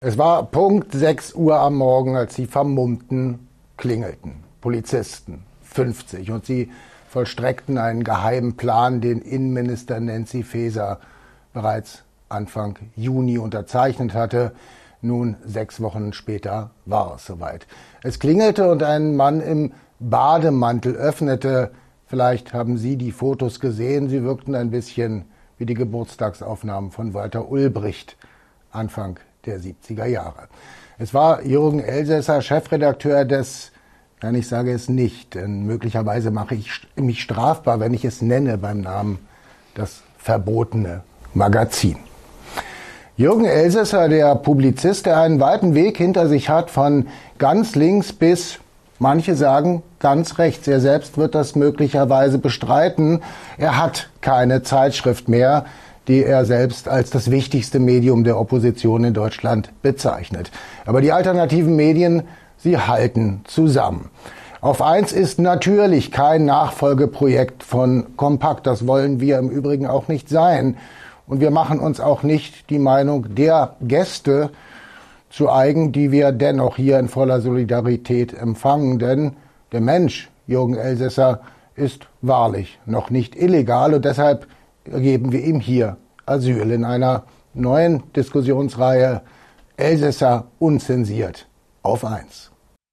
Es war Punkt 6 Uhr am Morgen, als die Vermummten klingelten. Polizisten, 50. Und sie vollstreckten einen geheimen Plan, den Innenminister Nancy Faeser bereits Anfang Juni unterzeichnet hatte. Nun, 6 Wochen später, war es soweit. Es klingelte und ein Mann im Bademantel öffnete. Vielleicht haben Sie die Fotos gesehen. Sie wirkten ein bisschen wie die Geburtstagsaufnahmen von Walter Ulbricht, Anfang der 70er Jahre. Es war Jürgen Elsässer, Chefredakteur des, nein, ich sage es nicht, denn möglicherweise mache ich mich strafbar, wenn ich es nenne beim Namen, das verbotene Magazin. Jürgen Elsässer, der Publizist, der einen weiten Weg hinter sich hat, von ganz links bis, manche sagen, ganz rechts. Er selbst wird das möglicherweise bestreiten. Er hat keine Zeitschrift mehr, die er selbst als das wichtigste Medium der Opposition in Deutschland bezeichnet. Aber die alternativen Medien, sie halten zusammen. Auf eins ist natürlich kein Nachfolgeprojekt von Kompakt. Das wollen wir im Übrigen auch nicht sein. Und wir machen uns auch nicht die Meinung der Gäste zu eigen, die wir dennoch hier in voller Solidarität empfangen. Denn der Mensch, Jürgen Elsässer, ist wahrlich noch nicht illegal und deshalb geben wir ihm hier Asyl in einer neuen Diskussionsreihe Elsässer unzensiert auf 1.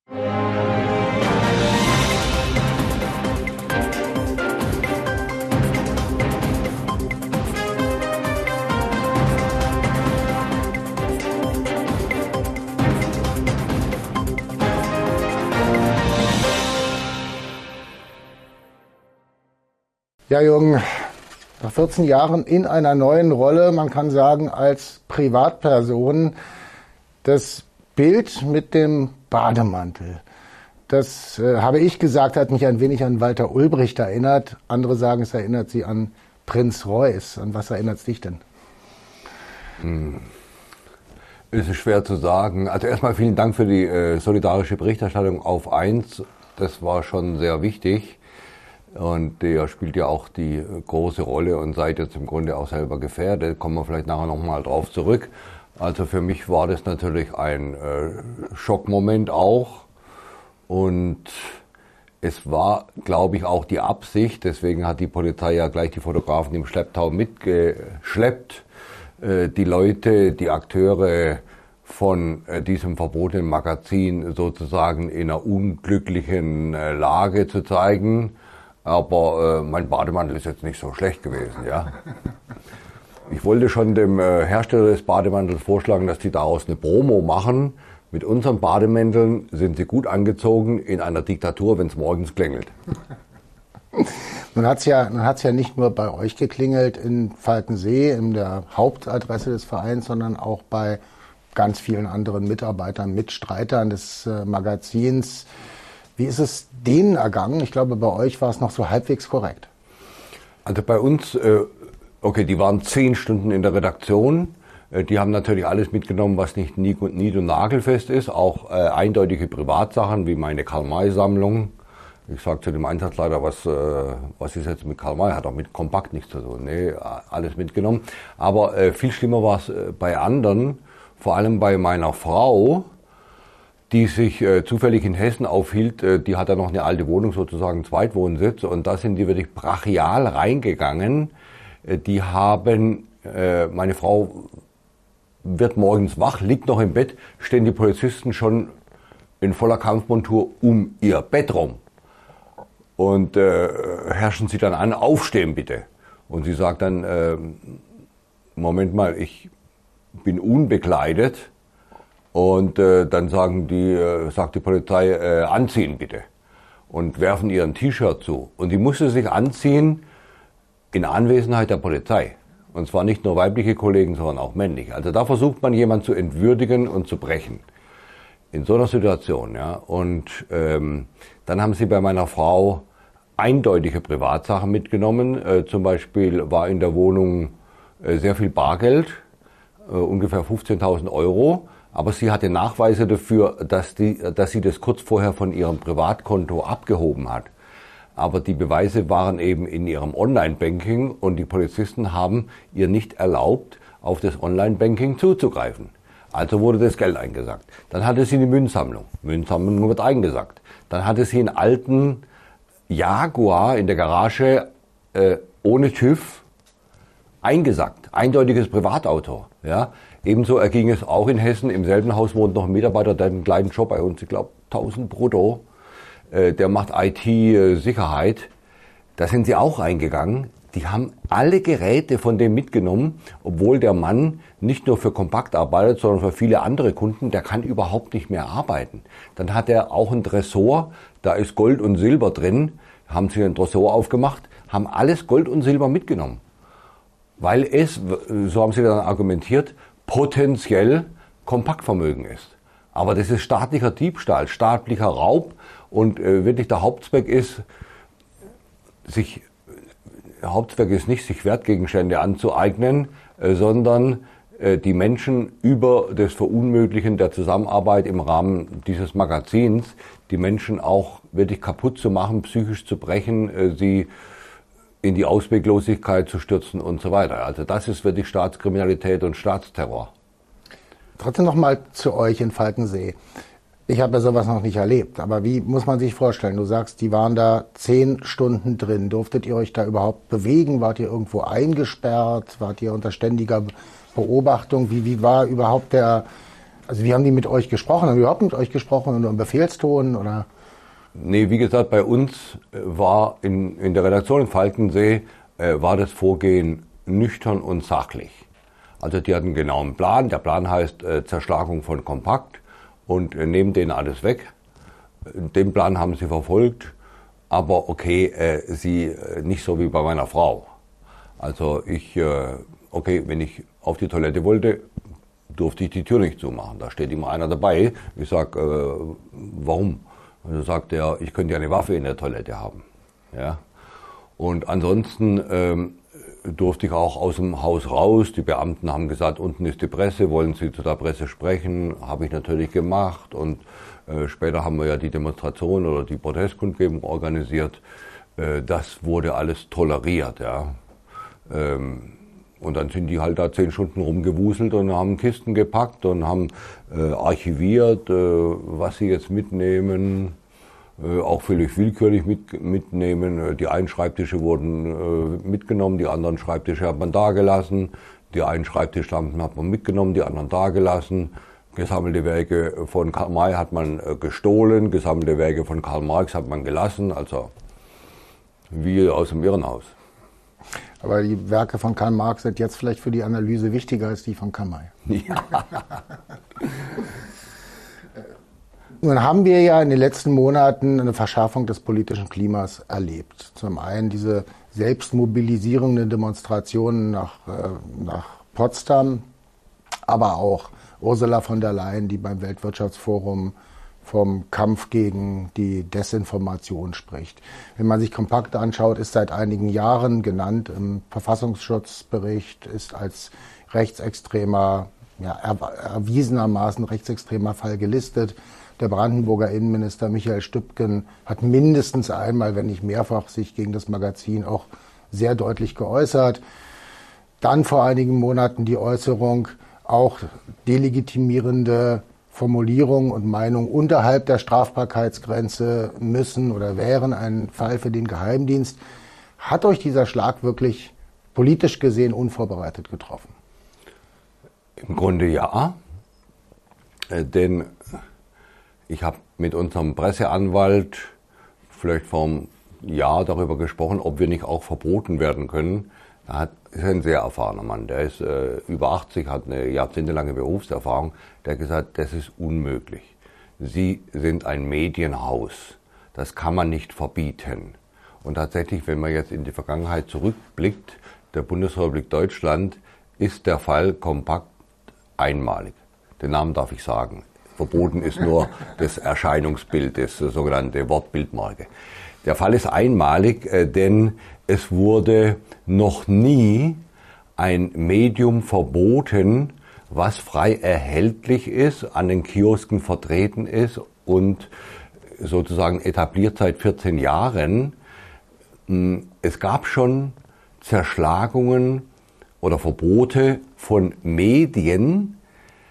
Ja, Jürgen, nach 14 Jahren in einer neuen Rolle, man kann sagen als Privatperson, das Bild mit dem Bademantel, das habe ich gesagt, hat mich ein wenig an Walter Ulbricht erinnert. Andere sagen, es erinnert sie an Prinz Reuß. An was erinnert es dich denn? Es ist schwer zu sagen. Also erstmal vielen Dank für die solidarische Berichterstattung auf 1. Das war schon sehr wichtig. Und der spielt ja auch die große Rolle und seid jetzt im Grunde auch selber gefährdet. Kommen wir vielleicht nachher nochmal drauf zurück. Also für mich war das natürlich ein Schockmoment auch. Und es war, glaube ich, auch die Absicht, deswegen hat die Polizei ja gleich die Fotografen im Schlepptau mitgeschleppt, die Leute, die Akteure von diesem verbotenen Magazin sozusagen in einer unglücklichen Lage zu zeigen. Aber mein Bademantel ist jetzt nicht so schlecht gewesen, ja. Ich wollte schon dem Hersteller des Bademantels vorschlagen, dass die daraus eine Promo machen. Mit unseren Bademänteln sind sie gut angezogen in einer Diktatur, wenn es morgens klingelt. Nun hat's ja nicht nur bei euch geklingelt in Falkensee, in der Hauptadresse des Vereins, sondern auch bei ganz vielen anderen Mitarbeitern, Mitstreitern des Magazins. Wie ist es denen ergangen? Ich glaube, bei euch war es noch so halbwegs korrekt. Also bei uns, die waren 10 Stunden in der Redaktion. Die haben natürlich alles mitgenommen, was nicht nied- und nagelfest ist. Auch eindeutige Privatsachen wie meine Karl-May-Sammlung. Ich sage zu dem Einsatzleiter, was ist jetzt mit Karl-May? Hat auch mit Kompakt nichts zu tun. Nee, alles mitgenommen. Aber viel schlimmer war es bei anderen, vor allem bei meiner Frau, die sich zufällig in Hessen aufhielt. Die hat da noch eine alte Wohnung, sozusagen Zweitwohnsitz, und da sind die wirklich brachial reingegangen. Die haben, meine Frau wird morgens wach, liegt noch im Bett, stehen die Polizisten schon in voller Kampfmontur um ihr Bett rum und herrschen sie dann an, aufstehen bitte. Und sie sagt dann, Moment mal, ich bin unbekleidet. Und dann sagt die Polizei, anziehen bitte. Und werfen ihr ein T-Shirt zu. Und die musste sich anziehen in Anwesenheit der Polizei. Und zwar nicht nur weibliche Kollegen, sondern auch männliche. Also da versucht man, jemanden zu entwürdigen und zu brechen. In so einer Situation, ja. Und dann haben sie bei meiner Frau eindeutige Privatsachen mitgenommen. Zum Beispiel war in der Wohnung sehr viel Bargeld, ungefähr 15.000 Euro. Aber sie hatte Nachweise dafür, dass sie das kurz vorher von ihrem Privatkonto abgehoben hat. Aber die Beweise waren eben in ihrem Online-Banking und die Polizisten haben ihr nicht erlaubt, auf das Online-Banking zuzugreifen. Also wurde das Geld eingesackt. Dann hatte sie eine Münzsammlung. Münzsammlung wird eingesackt. Dann hatte sie einen alten Jaguar in der Garage ohne TÜV eingesackt. Eindeutiges Privatauto. Ja. Ebenso erging es auch in Hessen. Im selben Haus wohnt noch ein Mitarbeiter, der hat einen kleinen Job bei uns, ich glaube 1000 brutto. Der macht IT-Sicherheit. Da sind sie auch reingegangen. Die haben alle Geräte von dem mitgenommen, obwohl der Mann nicht nur für Kompakt arbeitet, sondern für viele andere Kunden. Der kann überhaupt nicht mehr arbeiten. Dann hat er auch ein Tresor, da ist Gold und Silber drin. Haben sie ein Tresor aufgemacht, haben alles Gold und Silber mitgenommen. Weil es, so haben sie dann argumentiert, potenziell Kompaktvermögen ist. Aber das ist staatlicher Diebstahl, staatlicher Raub und wirklich der Hauptzweck ist nicht, sich Wertgegenstände anzueignen, sondern die Menschen über das Verunmöglichen der Zusammenarbeit im Rahmen dieses Magazins, die Menschen auch wirklich kaputt zu machen, psychisch zu brechen, sie in die Ausweglosigkeit zu stürzen und so weiter. Also das ist wirklich Staatskriminalität und Staatsterror. Trotzdem noch mal zu euch in Falkensee. Ich habe ja sowas noch nicht erlebt, aber wie muss man sich vorstellen? Du sagst, die waren da 10 Stunden drin. Durftet ihr euch da überhaupt bewegen? Wart ihr irgendwo eingesperrt? Wart ihr unter ständiger Beobachtung? Wie war überhaupt wie haben die mit euch gesprochen? Haben die überhaupt mit euch gesprochen, nur im Befehlston oder? Nee, wie gesagt, bei uns war in der Redaktion in Falkensee war das Vorgehen nüchtern und sachlich. Also die hatten genau einen Plan. Der Plan heißt Zerschlagung von Kompakt und nehmen denen alles weg. Den Plan haben sie verfolgt, aber okay, sie nicht so wie bei meiner Frau. Also wenn ich auf die Toilette wollte, durfte ich die Tür nicht zumachen. Da steht immer einer dabei. Ich sag, warum? Und dann sagt er, ich könnte ja eine Waffe in der Toilette haben. Ja. Und ansonsten durfte ich auch aus dem Haus raus. Die Beamten haben gesagt, unten ist die Presse, wollen Sie zu der Presse sprechen? Habe ich natürlich gemacht. Und später haben wir ja die Demonstration oder die Protestkundgebung organisiert. Das wurde alles toleriert. Ja. Und dann sind die halt da 10 Stunden rumgewuselt und haben Kisten gepackt und haben archiviert, was sie jetzt mitnehmen, auch völlig willkürlich mitnehmen. Die einen Schreibtische wurden mitgenommen, die anderen Schreibtische hat man da gelassen. Die einen Schreibtischlampen hat man mitgenommen, die anderen da gelassen. Gesammelte Werke von Karl May hat man gestohlen, gesammelte Werke von Karl Marx hat man gelassen, also wie aus dem Irrenhaus. Aber die Werke von Karl Marx sind jetzt vielleicht für die Analyse wichtiger als die von Karl May. Ja. Nun haben wir ja in den letzten Monaten eine Verschärfung des politischen Klimas erlebt. Zum einen diese selbstmobilisierenden Demonstrationen nach Potsdam, aber auch Ursula von der Leyen, die beim Weltwirtschaftsforum vom Kampf gegen die Desinformation spricht. Wenn man sich Kompakt anschaut, ist seit einigen Jahren genannt im Verfassungsschutzbericht, ist als rechtsextremer, erwiesenermaßen rechtsextremer Fall gelistet. Der Brandenburger Innenminister Michael Stübgen hat mindestens einmal, wenn nicht mehrfach, sich gegen das Magazin auch sehr deutlich geäußert. Dann vor einigen Monaten die Äußerung, auch delegitimierende Formulierungen und Meinungen unterhalb der Strafbarkeitsgrenze müssen oder wären ein Fall für den Geheimdienst. Hat euch dieser Schlag wirklich politisch gesehen unvorbereitet getroffen? Im Grunde ja, denn ich habe mit unserem Presseanwalt vielleicht vor einem Jahr darüber gesprochen, ob wir nicht auch verboten werden können. Er ist ein sehr erfahrener Mann, der ist über 80, hat eine jahrzehntelange Berufserfahrung. Der hat gesagt, das ist unmöglich. Sie sind ein Medienhaus, das kann man nicht verbieten. Und tatsächlich, wenn man jetzt in die Vergangenheit zurückblickt, der Bundesrepublik Deutschland, ist der Fall Kompakt einmalig. Den Namen darf ich sagen. Verboten ist nur das Erscheinungsbild, das sogenannte Wortbildmarke. Der Fall ist einmalig, denn es wurde noch nie ein Medium verboten, was frei erhältlich ist, an den Kiosken vertreten ist und sozusagen etabliert seit 14 Jahren. Es gab schon Zerschlagungen oder Verbote von Medien,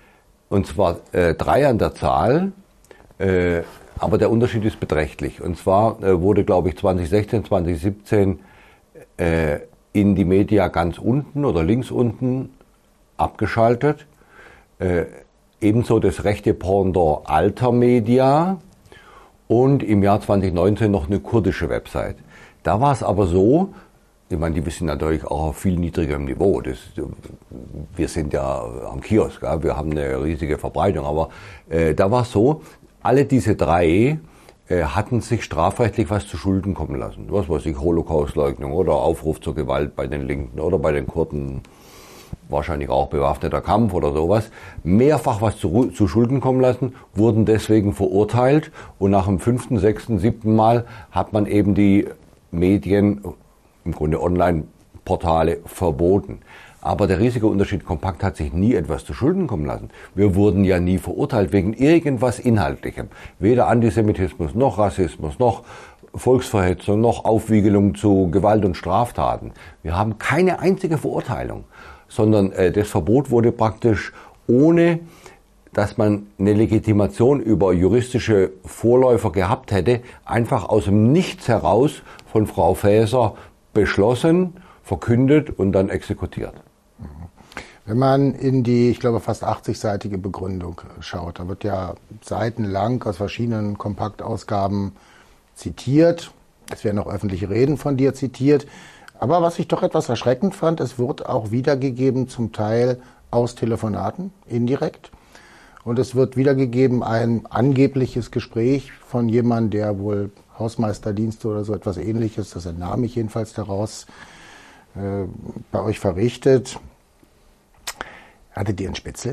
und zwar 3 an der Zahl, aber der Unterschied ist beträchtlich. Und zwar wurde, glaube ich, 2016, 2017 in die Media ganz unten oder links unten abgeschaltet. Ebenso das rechte Pendant Alter Media und im Jahr 2019 noch eine kurdische Website. Da war es aber so, ich meine, die sind natürlich auch auf viel niedrigerem Niveau. Wir sind ja am Kiosk, ja, wir haben eine riesige Verbreitung, aber da war es so, alle diese 3 hatten sich strafrechtlich was zu Schulden kommen lassen. Was weiß ich, Holocaustleugnung oder Aufruf zur Gewalt bei den Linken oder bei den Kurden, wahrscheinlich auch bewaffneter Kampf oder sowas. Mehrfach was zu Schulden kommen lassen, wurden deswegen verurteilt und nach dem 5., 6., 7. Mal hat man eben die Medien, im Grunde Online-Portale, verboten. Aber der riesige Unterschied, Kompakt hat sich nie etwas zu Schulden kommen lassen. Wir wurden ja nie verurteilt wegen irgendwas Inhaltlichem. Weder Antisemitismus, noch Rassismus, noch Volksverhetzung, noch Aufwiegelung zu Gewalt und Straftaten. Wir haben keine einzige Verurteilung, sondern das Verbot wurde praktisch, ohne dass man eine Legitimation über juristische Vorläufer gehabt hätte, einfach aus dem Nichts heraus von Frau Faeser beschlossen, verkündet und dann exekutiert. Wenn man in die, ich glaube, fast 80-seitige Begründung schaut, da wird ja seitenlang aus verschiedenen Kompaktausgaben zitiert. Es werden auch öffentliche Reden von dir zitiert. Aber was ich doch etwas erschreckend fand, es wird auch wiedergegeben, zum Teil aus Telefonaten, indirekt. Und es wird wiedergegeben ein angebliches Gespräch von jemandem, der wohl Hausmeisterdienste oder so etwas Ähnliches, das entnahm ich jedenfalls daraus, bei euch verrichtet. Hattet ihr einen Spitzel?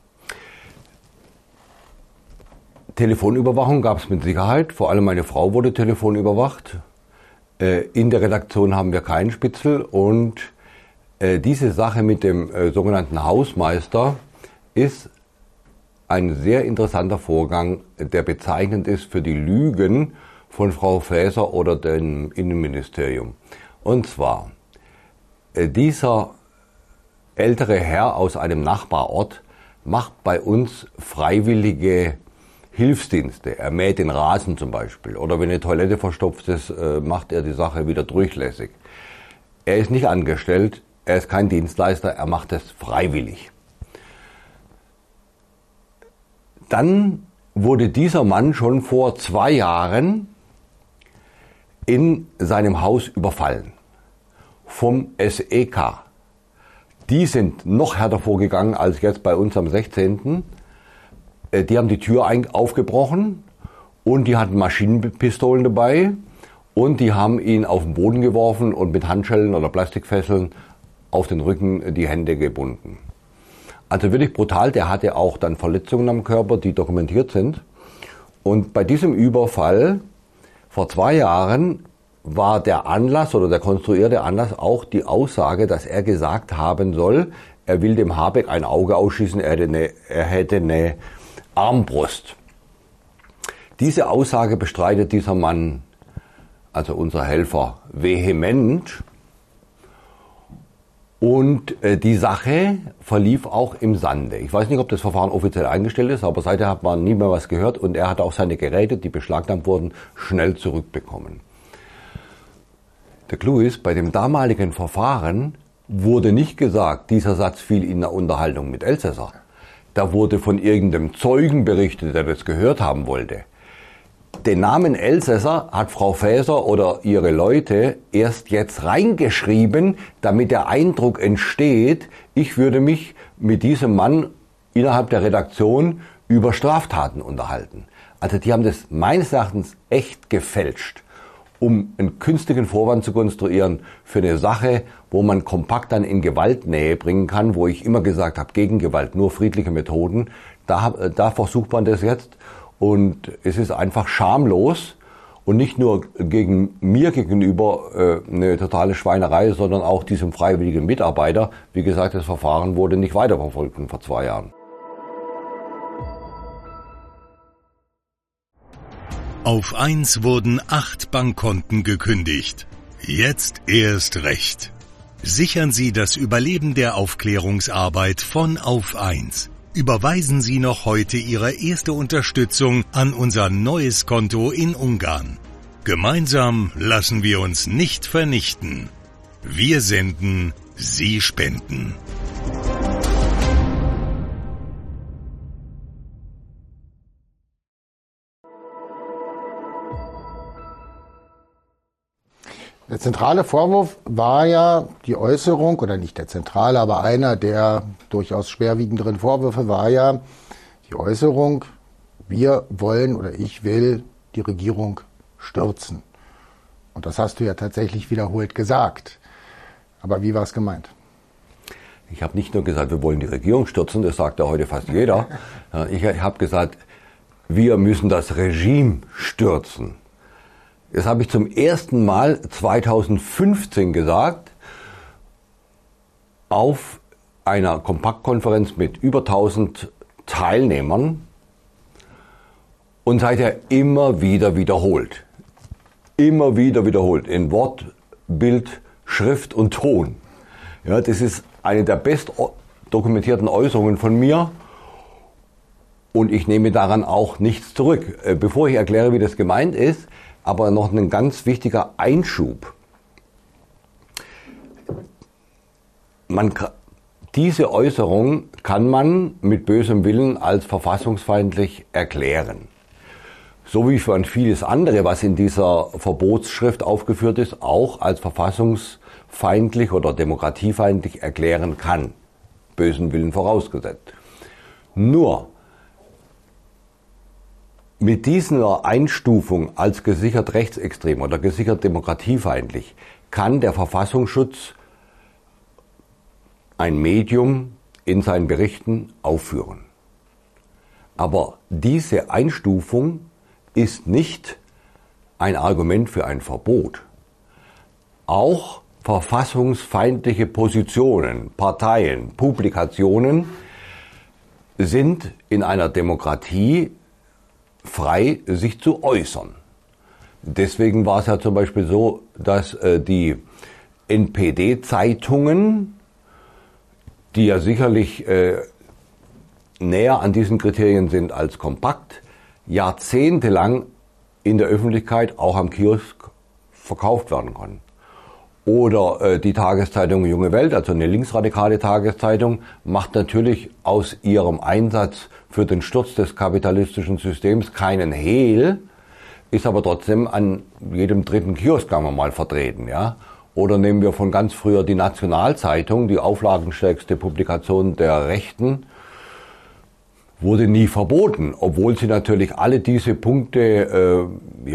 Telefonüberwachung gab es mit Sicherheit. Vor allem meine Frau wurde telefonüberwacht. In der Redaktion haben wir keinen Spitzel. Und diese Sache mit dem sogenannten Hausmeister ist ein sehr interessanter Vorgang, der bezeichnend ist für die Lügen von Frau Faeser oder dem Innenministerium. Und zwar, dieser ältere Herr aus einem Nachbarort macht bei uns freiwillige Hilfsdienste. Er mäht den Rasen zum Beispiel. Oder wenn eine Toilette verstopft ist, macht er die Sache wieder durchlässig. Er ist nicht angestellt, er ist kein Dienstleister, er macht es freiwillig. Dann wurde dieser Mann schon vor 2 Jahren in seinem Haus überfallen vom SEK. Die sind noch härter vorgegangen als jetzt bei uns am 16. Die haben die Tür aufgebrochen und die hatten Maschinenpistolen dabei und die haben ihn auf den Boden geworfen und mit Handschellen oder Plastikfesseln auf den Rücken die Hände gebunden. Also wirklich brutal, der hatte auch dann Verletzungen am Körper, die dokumentiert sind. Und bei diesem Überfall vor 2 Jahren war der Anlass oder der konstruierte Anlass auch die Aussage, dass er gesagt haben soll, er will dem Habeck ein Auge ausschießen, er hätte eine Armbrust. Diese Aussage bestreitet dieser Mann, also unser Helfer, vehement. Und die Sache verlief auch im Sande. Ich weiß nicht, ob das Verfahren offiziell eingestellt ist, aber seither hat man nie mehr was gehört und er hat auch seine Geräte, die beschlagnahmt wurden, schnell zurückbekommen. Der Clou ist, bei dem damaligen Verfahren wurde nicht gesagt, dieser Satz fiel in der Unterhaltung mit Elsässer. Da wurde von irgendeinem Zeugen berichtet, der das gehört haben wollte. Den Namen Elsässer hat Frau Faeser oder ihre Leute erst jetzt reingeschrieben, damit der Eindruck entsteht, ich würde mich mit diesem Mann innerhalb der Redaktion über Straftaten unterhalten. Also die haben das meines Erachtens echt gefälscht, um einen künstlichen Vorwand zu konstruieren für eine Sache, wo man Kompakt dann in Gewaltnähe bringen kann, wo ich immer gesagt habe, gegen Gewalt, nur friedliche Methoden. Da versucht man das jetzt. Und es ist einfach schamlos und nicht nur gegen mir gegenüber eine totale Schweinerei, sondern auch diesem freiwilligen Mitarbeiter. Wie gesagt, das Verfahren wurde nicht weiterverfolgt vor 2 Jahren. Auf 1 wurden 8 Bankkonten gekündigt. Jetzt erst recht. Sichern Sie das Überleben der Aufklärungsarbeit von Auf 1. überweisen Sie noch heute Ihre erste Unterstützung an unser neues Konto in Ungarn. Gemeinsam lassen wir uns nicht vernichten. Wir senden, Sie spenden. Der zentrale Vorwurf war ja die Äußerung, oder nicht der zentrale, aber einer der durchaus schwerwiegenderen Vorwürfe war ja die Äußerung, wir wollen oder ich will die Regierung stürzen. Und das hast du ja tatsächlich wiederholt gesagt. Aber wie war es gemeint? Ich habe nicht nur gesagt, wir wollen die Regierung stürzen, das sagt ja heute fast jeder. Ich habe gesagt, wir müssen das Regime stürzen. Das habe ich zum ersten Mal 2015 gesagt, auf einer Kompaktkonferenz mit über 1000 Teilnehmern und seither immer wieder wiederholt. Immer wieder wiederholt, in Wort, Bild, Schrift und Ton. Ja, das ist eine der best dokumentierten Äußerungen von mir und ich nehme daran auch nichts zurück. Bevor ich erkläre, wie das gemeint ist, aber noch ein ganz wichtiger Einschub. Diese Äußerung kann man mit bösem Willen als verfassungsfeindlich erklären. So wie für vieles andere, was in dieser Verbotsschrift aufgeführt ist, auch als verfassungsfeindlich oder demokratiefeindlich erklären kann. Bösen Willen vorausgesetzt. Nur mit dieser Einstufung als gesichert rechtsextrem oder gesichert demokratiefeindlich kann der Verfassungsschutz ein Medium in seinen Berichten aufführen. Aber diese Einstufung ist nicht ein Argument für ein Verbot. Auch verfassungsfeindliche Positionen, Parteien, Publikationen sind in einer Demokratie frei, sich zu äußern. Deswegen war es ja zum Beispiel so, dass die NPD-Zeitungen, die ja sicherlich näher an diesen Kriterien sind als Kompakt, jahrzehntelang in der Öffentlichkeit auch am Kiosk verkauft werden konnten. Oder die Tageszeitung Junge Welt, also eine linksradikale Tageszeitung, macht natürlich aus ihrem Einsatz für den Sturz des kapitalistischen Systems keinen Hehl, ist aber trotzdem an jedem dritten Kiosk, sagen wir mal, vertreten. Ja? Oder nehmen wir von ganz früher die Nationalzeitung, die auflagenstärkste Publikation der Rechten, wurde nie verboten, obwohl sie natürlich alle diese Punkte,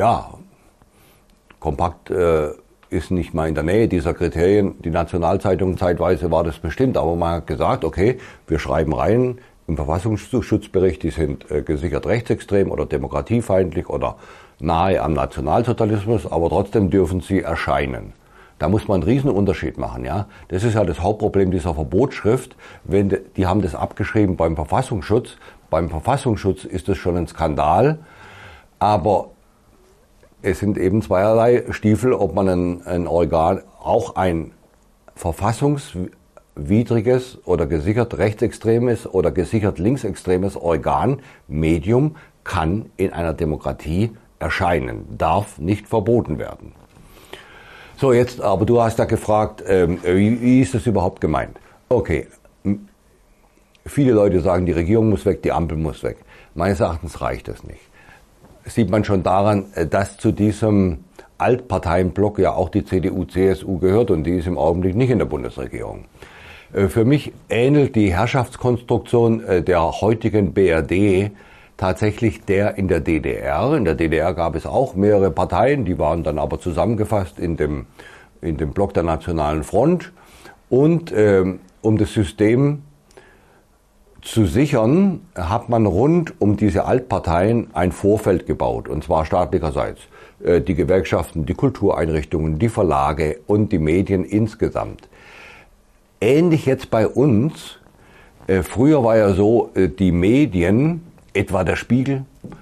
Kompakt ist nicht mal in der Nähe dieser Kriterien. Die Nationalzeitung zeitweise war das bestimmt, aber man hat gesagt, okay, wir schreiben rein im Verfassungsschutzbericht, die sind gesichert rechtsextrem oder demokratiefeindlich oder nahe am Nationalsozialismus, aber trotzdem dürfen sie erscheinen. Da muss man einen riesen Unterschied machen, ja. Das ist ja das Hauptproblem dieser Verbotsschrift. Die haben das abgeschrieben beim Verfassungsschutz. Beim Verfassungsschutz ist das schon ein Skandal, aber es sind eben zweierlei Stiefel, ob man ein Organ, auch ein verfassungswidriges oder gesichert rechtsextremes oder gesichert linksextremes Organ, Medium, kann in einer Demokratie erscheinen, darf nicht verboten werden. So, jetzt, aber du hast da gefragt, wie ist das überhaupt gemeint? Okay, viele Leute sagen, die Regierung muss weg, die Ampel muss weg. Meines Erachtens reicht das nicht. Das sieht man schon daran, dass zu diesem Altparteienblock ja auch die CDU, CSU gehört und die ist im Augenblick nicht in der Bundesregierung. Für mich ähnelt die Herrschaftskonstruktion der heutigen BRD tatsächlich der in der DDR. In der DDR gab es auch mehrere Parteien, die waren dann aber zusammengefasst in dem Block der Nationalen Front. Und um das System zu sichern, hat man rund um diese Altparteien ein Vorfeld gebaut, und zwar staatlicherseits. Die Gewerkschaften, die Kultureinrichtungen, die Verlage und die Medien insgesamt. Ähnlich jetzt bei uns. Früher war ja so, die Medien, etwa der Spiegel,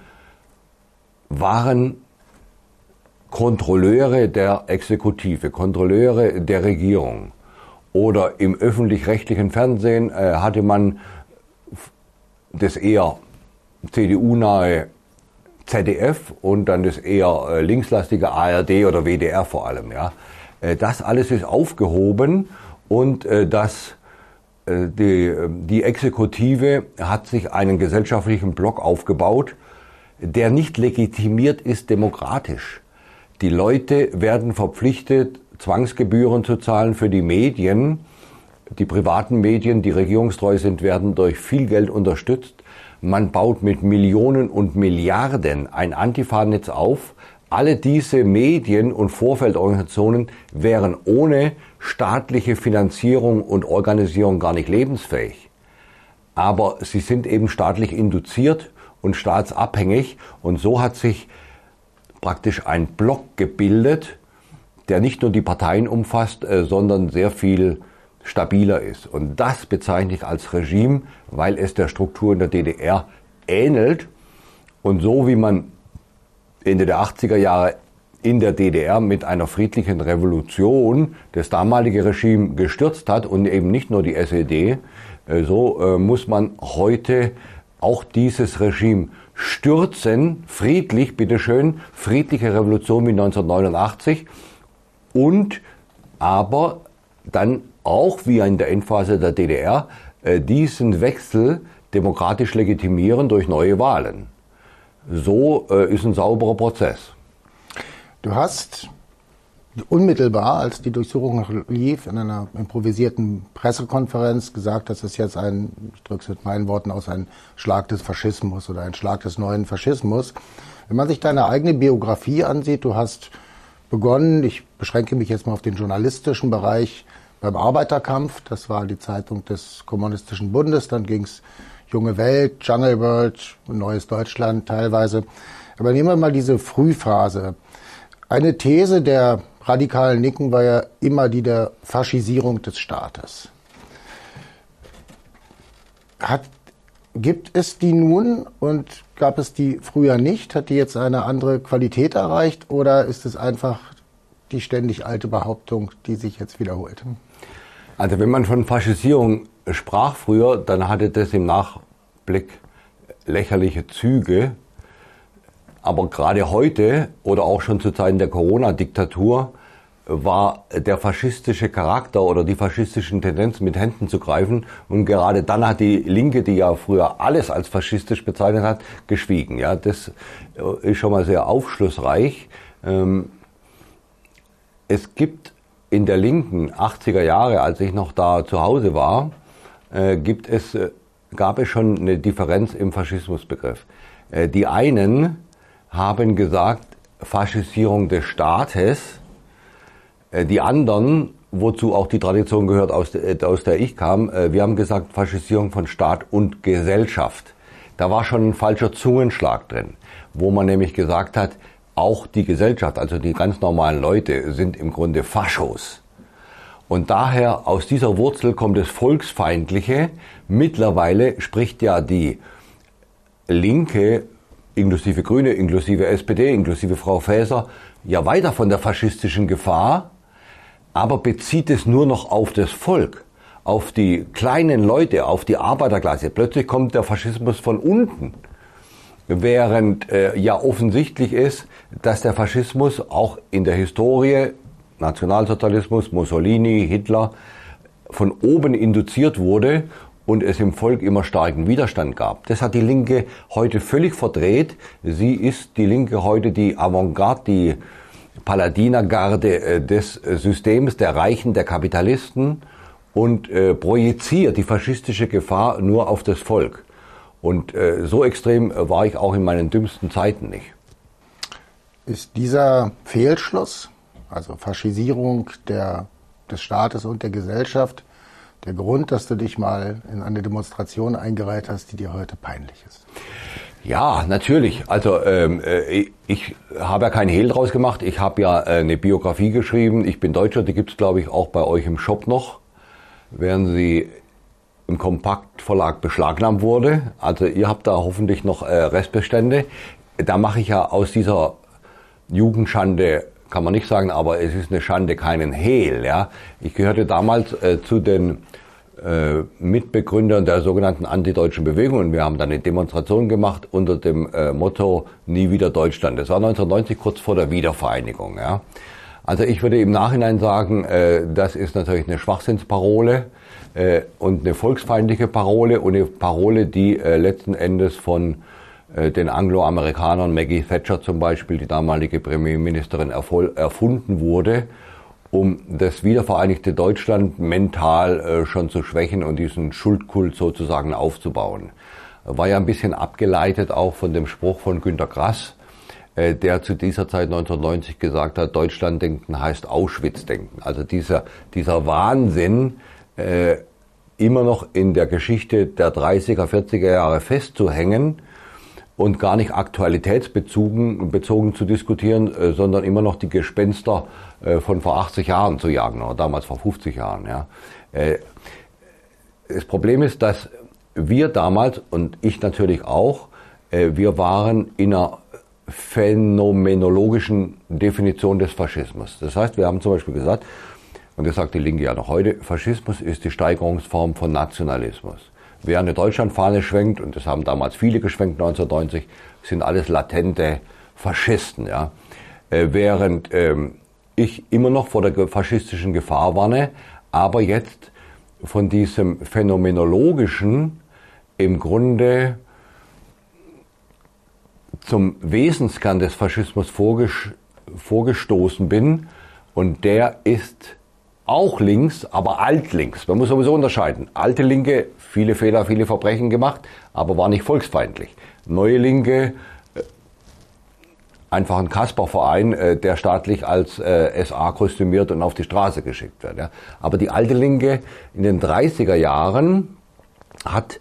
waren Kontrolleure der Exekutive, Kontrolleure der Regierung. Oder im öffentlich-rechtlichen Fernsehen hatte man das eher CDU-nahe ZDF und dann das eher linkslastige ARD oder WDR vor allem. Ja. Das alles ist aufgehoben und die Exekutive hat sich einen gesellschaftlichen Block aufgebaut, der nicht legitimiert ist demokratisch. Die Leute werden verpflichtet, Zwangsgebühren zu zahlen für die Medien. Die privaten Medien, die regierungstreu sind, werden durch viel Geld unterstützt. Man baut mit Millionen und Milliarden ein Antifa-Netz auf. Alle diese Medien und Vorfeldorganisationen wären ohne staatliche Finanzierung und Organisierung gar nicht lebensfähig. Aber sie sind eben staatlich induziert und staatsabhängig. Und so hat sich praktisch ein Block gebildet, der nicht nur die Parteien umfasst, sondern sehr viel stabiler ist. Und das bezeichne ich als Regime, weil es der Struktur in der DDR ähnelt. Und so wie man Ende der 80er Jahre in der DDR mit einer friedlichen Revolution das damalige Regime gestürzt hat und eben nicht nur die SED, so muss man heute auch dieses Regime stürzen, friedlich, bitteschön, friedliche Revolution wie 1989 und aber dann auch wie in der Endphase der DDR diesen Wechsel demokratisch legitimieren durch neue Wahlen. So ist ein sauberer Prozess. Du hast unmittelbar, als die Durchsuchung lief, in einer improvisierten Pressekonferenz gesagt, dass es jetzt ich drücke es mit meinen Worten aus, ein Schlag des Faschismus oder ein Schlag des neuen Faschismus. Wenn man sich deine eigene Biografie ansieht, du hast begonnen, ich beschränke mich jetzt mal auf den journalistischen Bereich, beim Arbeiterkampf, das war die Zeitung des Kommunistischen Bundes, dann ging's Junge Welt, Jungle World, Neues Deutschland teilweise. Aber nehmen wir mal diese Frühphase. Eine These der radikalen Linken war ja immer die der Faschisierung des Staates. Gibt es die nun und gab es die früher nicht? Hat die jetzt eine andere Qualität erreicht oder ist es einfach die ständig alte Behauptung, die sich jetzt wiederholt? Also wenn man von Faschisierung sprach früher, dann hatte das im Nachblick lächerliche Züge. Aber gerade heute oder auch schon zu Zeiten der Corona-Diktatur war der faschistische Charakter oder die faschistischen Tendenzen mit Händen zu greifen. Und gerade dann hat die Linke, die ja früher alles als faschistisch bezeichnet hat, geschwiegen. Ja, das ist schon mal sehr aufschlussreich. Es gibt in der Linken 80er Jahre, als ich noch da zu Hause war, gab es schon eine Differenz im Faschismusbegriff. Die einen haben gesagt, Faschisierung des Staates. Die anderen, wozu auch die Tradition gehört, aus der ich kam, wir haben gesagt Faschisierung von Staat und Gesellschaft. Da war schon ein falscher Zungenschlag drin, wo man nämlich gesagt hat, auch die Gesellschaft, also die ganz normalen Leute, sind im Grunde Faschos. Und daher, aus dieser Wurzel kommt das Volksfeindliche. Mittlerweile spricht ja die Linke, inklusive Grüne, inklusive SPD, inklusive Frau Faeser, ja weiter von der faschistischen Gefahr, aber bezieht es nur noch auf das Volk, auf die kleinen Leute, auf die Arbeiterklasse. Plötzlich kommt der Faschismus von unten. Während ja offensichtlich ist, dass der Faschismus auch in der Historie, Nationalsozialismus, Mussolini, Hitler, von oben induziert wurde und es im Volk immer starken Widerstand gab. Das hat die Linke heute völlig verdreht. Sie ist die Linke heute die Avantgarde, die Paladinergarde des Systems der Reichen, der Kapitalisten und projiziert die faschistische Gefahr nur auf das Volk. Und so extrem war ich auch in meinen dümmsten Zeiten nicht. Ist dieser Fehlschluss, also Faschisierung des Staates und der Gesellschaft, der Grund, dass du dich mal in eine Demonstration eingereiht hast, die dir heute peinlich ist? Ja, natürlich. Also ich habe ja keinen Hehl draus gemacht. Ich habe ja eine Biografie geschrieben. Ich bin Deutscher, die gibt's glaube ich auch bei euch im Shop noch. Während sie im Kompaktverlag beschlagnahmt wurde. Also ihr habt da hoffentlich noch Restbestände. Da mache ich ja aus dieser Jugendschande, kann man nicht sagen, aber es ist eine Schande, keinen Hehl. Ja. Ich gehörte damals zu den Mitbegründer der sogenannten antideutschen Bewegung, und wir haben dann eine Demonstration gemacht unter dem Motto Nie wieder Deutschland. Das war 1990, kurz vor der Wiedervereinigung. Ja. Also ich würde im Nachhinein sagen, das ist natürlich eine Schwachsinnsparole und eine volksfeindliche Parole und eine Parole, die letzten Endes von den Angloamerikanern, Maggie Thatcher zum Beispiel, die damalige Premierministerin, erfunden wurde, um das wiedervereinigte Deutschland mental schon zu schwächen und diesen Schuldkult sozusagen aufzubauen. War ja ein bisschen abgeleitet auch von dem Spruch von Günter Grass, der zu dieser Zeit 1990 gesagt hat, Deutschland denken heißt Auschwitz denken. Also dieser Wahnsinn, immer noch in der Geschichte der 30er, 40er Jahre festzuhängen und gar nicht aktualitätsbezogen zu diskutieren, sondern immer noch die Gespenster von vor 80 Jahren zu jagen, oder damals vor 50 Jahren. Ja. Das Problem ist, dass wir damals, und ich natürlich auch, wir waren in einer phänomenologischen Definition des Faschismus. Das heißt, wir haben zum Beispiel gesagt, und das sagt die Linke ja noch heute, Faschismus ist die Steigerungsform von Nationalismus. Wer eine Deutschlandfahne schwenkt, und das haben damals viele geschwenkt 1990, sind alles latente Faschisten. Ja. Während ich immer noch vor der faschistischen Gefahr warne, aber jetzt von diesem phänomenologischen im Grunde zum Wesenskern des Faschismus vorgestoßen bin, und der ist auch links, aber altlinks. Man muss sowieso unterscheiden. Alte Linke, viele Fehler, viele Verbrechen gemacht, aber war nicht volksfeindlich. Neue Linke, einfach ein Kasperverein, der staatlich als SA kostümiert und auf die Straße geschickt wird. Ja. Aber die alte Linke in den 30er Jahren hat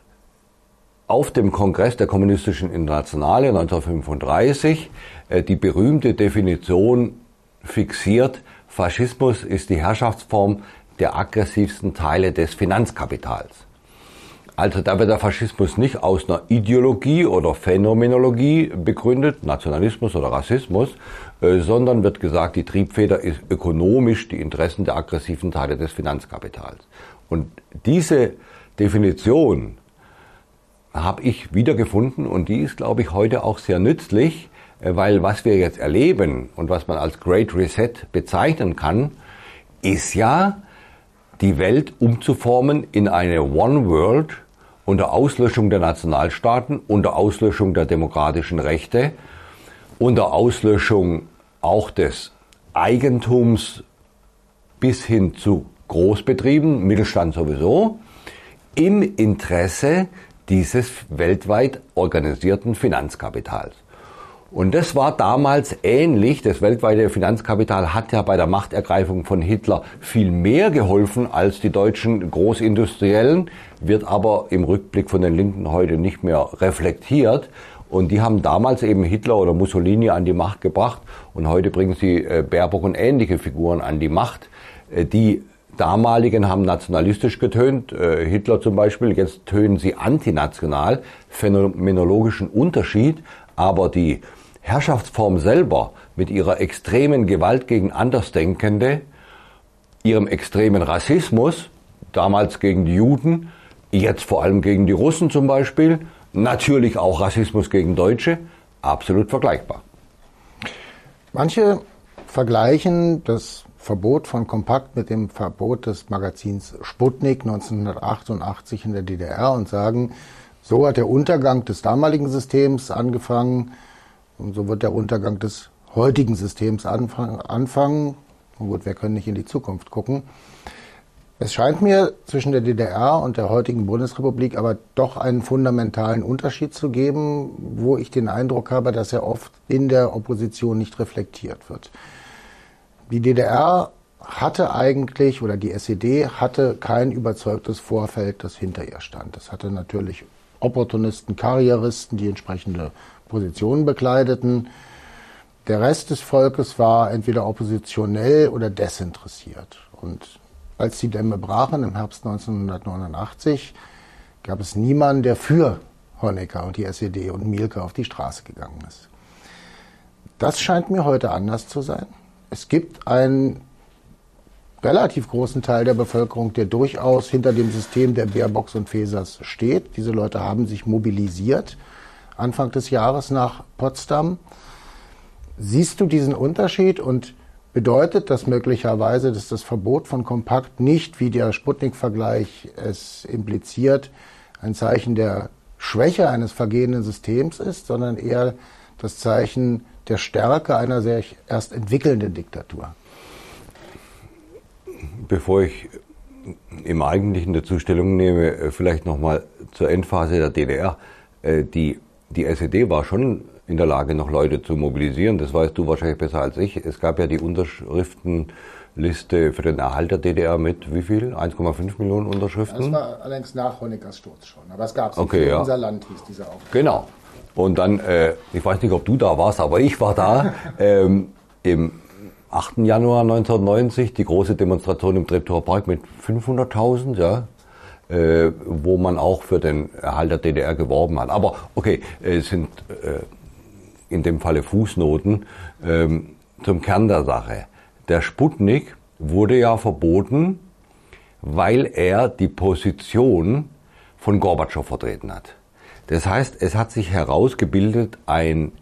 auf dem Kongress der Kommunistischen Internationale 1935 die berühmte Definition fixiert: Faschismus ist die Herrschaftsform der aggressivsten Teile des Finanzkapitals. Also da wird der Faschismus nicht aus einer Ideologie oder Phänomenologie begründet, Nationalismus oder Rassismus, sondern wird gesagt, die Triebfeder ist ökonomisch die Interessen der aggressiven Teile des Finanzkapitals. Und diese Definition habe ich wiedergefunden, und die ist, glaube ich, heute auch sehr nützlich, weil was wir jetzt erleben und was man als Great Reset bezeichnen kann, ist ja, die Welt umzuformen in eine One World unter Auslöschung der Nationalstaaten, unter Auslöschung der demokratischen Rechte, unter Auslöschung auch des Eigentums bis hin zu Großbetrieben, Mittelstand sowieso, im Interesse dieses weltweit organisierten Finanzkapitals. Und das war damals ähnlich. Das weltweite Finanzkapital hat ja bei der Machtergreifung von Hitler viel mehr geholfen als die deutschen Großindustriellen, wird aber im Rückblick von den Linken heute nicht mehr reflektiert. Und die haben damals eben Hitler oder Mussolini an die Macht gebracht, und heute bringen sie Baerbock und ähnliche Figuren an die Macht. Die damaligen haben nationalistisch getönt, Hitler zum Beispiel, jetzt tönen sie antinational, phänomenologischen Unterschied, aber die Herrschaftsform selber mit ihrer extremen Gewalt gegen Andersdenkende, ihrem extremen Rassismus, damals gegen die Juden, jetzt vor allem gegen die Russen zum Beispiel, natürlich auch Rassismus gegen Deutsche, absolut vergleichbar. Manche vergleichen das Verbot von Kompakt mit dem Verbot des Magazins Sputnik 1988 in der DDR und sagen, so hat der Untergang des damaligen Systems angefangen und so wird der Untergang des heutigen Systems anfangen. Und gut, wir können nicht in die Zukunft gucken. Es scheint mir zwischen der DDR und der heutigen Bundesrepublik aber doch einen fundamentalen Unterschied zu geben, wo ich den Eindruck habe, dass er oft in der Opposition nicht reflektiert wird. Die DDR hatte eigentlich, oder die SED hatte kein überzeugtes Vorfeld, das hinter ihr stand. Es hatte natürlich Opportunisten, Karrieristen, die entsprechende Positionen bekleideten. Der Rest des Volkes war entweder oppositionell oder desinteressiert. Und als die Dämme brachen im Herbst 1989, gab es niemanden, der für Honecker und die SED und Mielke auf die Straße gegangen ist. Das scheint mir heute anders zu sein. Es gibt ein relativ großen Teil der Bevölkerung, der durchaus hinter dem System der Baerbocks und Fayssers steht. Diese Leute haben sich mobilisiert Anfang des Jahres nach Potsdam. Siehst du diesen Unterschied und bedeutet das möglicherweise, dass das Verbot von Kompakt nicht, wie der Sputnik-Vergleich es impliziert, ein Zeichen der Schwäche eines vergehenden Systems ist, sondern eher das Zeichen der Stärke einer sich erst entwickelnden Diktatur? Bevor ich im Eigentlichen dazu Stellung nehme, vielleicht nochmal zur Endphase der DDR. Die SED war schon in der Lage, noch Leute zu mobilisieren. Das weißt du wahrscheinlich besser als ich. Es gab ja die Unterschriftenliste für den Erhalt der DDR mit wie viel? 1,5 Millionen Unterschriften? Das war allerdings nach Honeckers Sturz schon. Aber es gab es okay, für ja. Unser Land hieß dieser Aufruf. Genau. Und dann, ich weiß nicht, ob du da warst, aber ich war da. Im 8. Januar 1990, die große Demonstration im Treptower Park mit 500.000, ja, wo man auch für den Erhalt der DDR geworben hat. Aber okay, es sind in dem Falle Fußnoten zum Kern der Sache. Der Sputnik wurde ja verboten, weil er die Position von Gorbatschow vertreten hat. Das heißt, es hat sich herausgebildet ein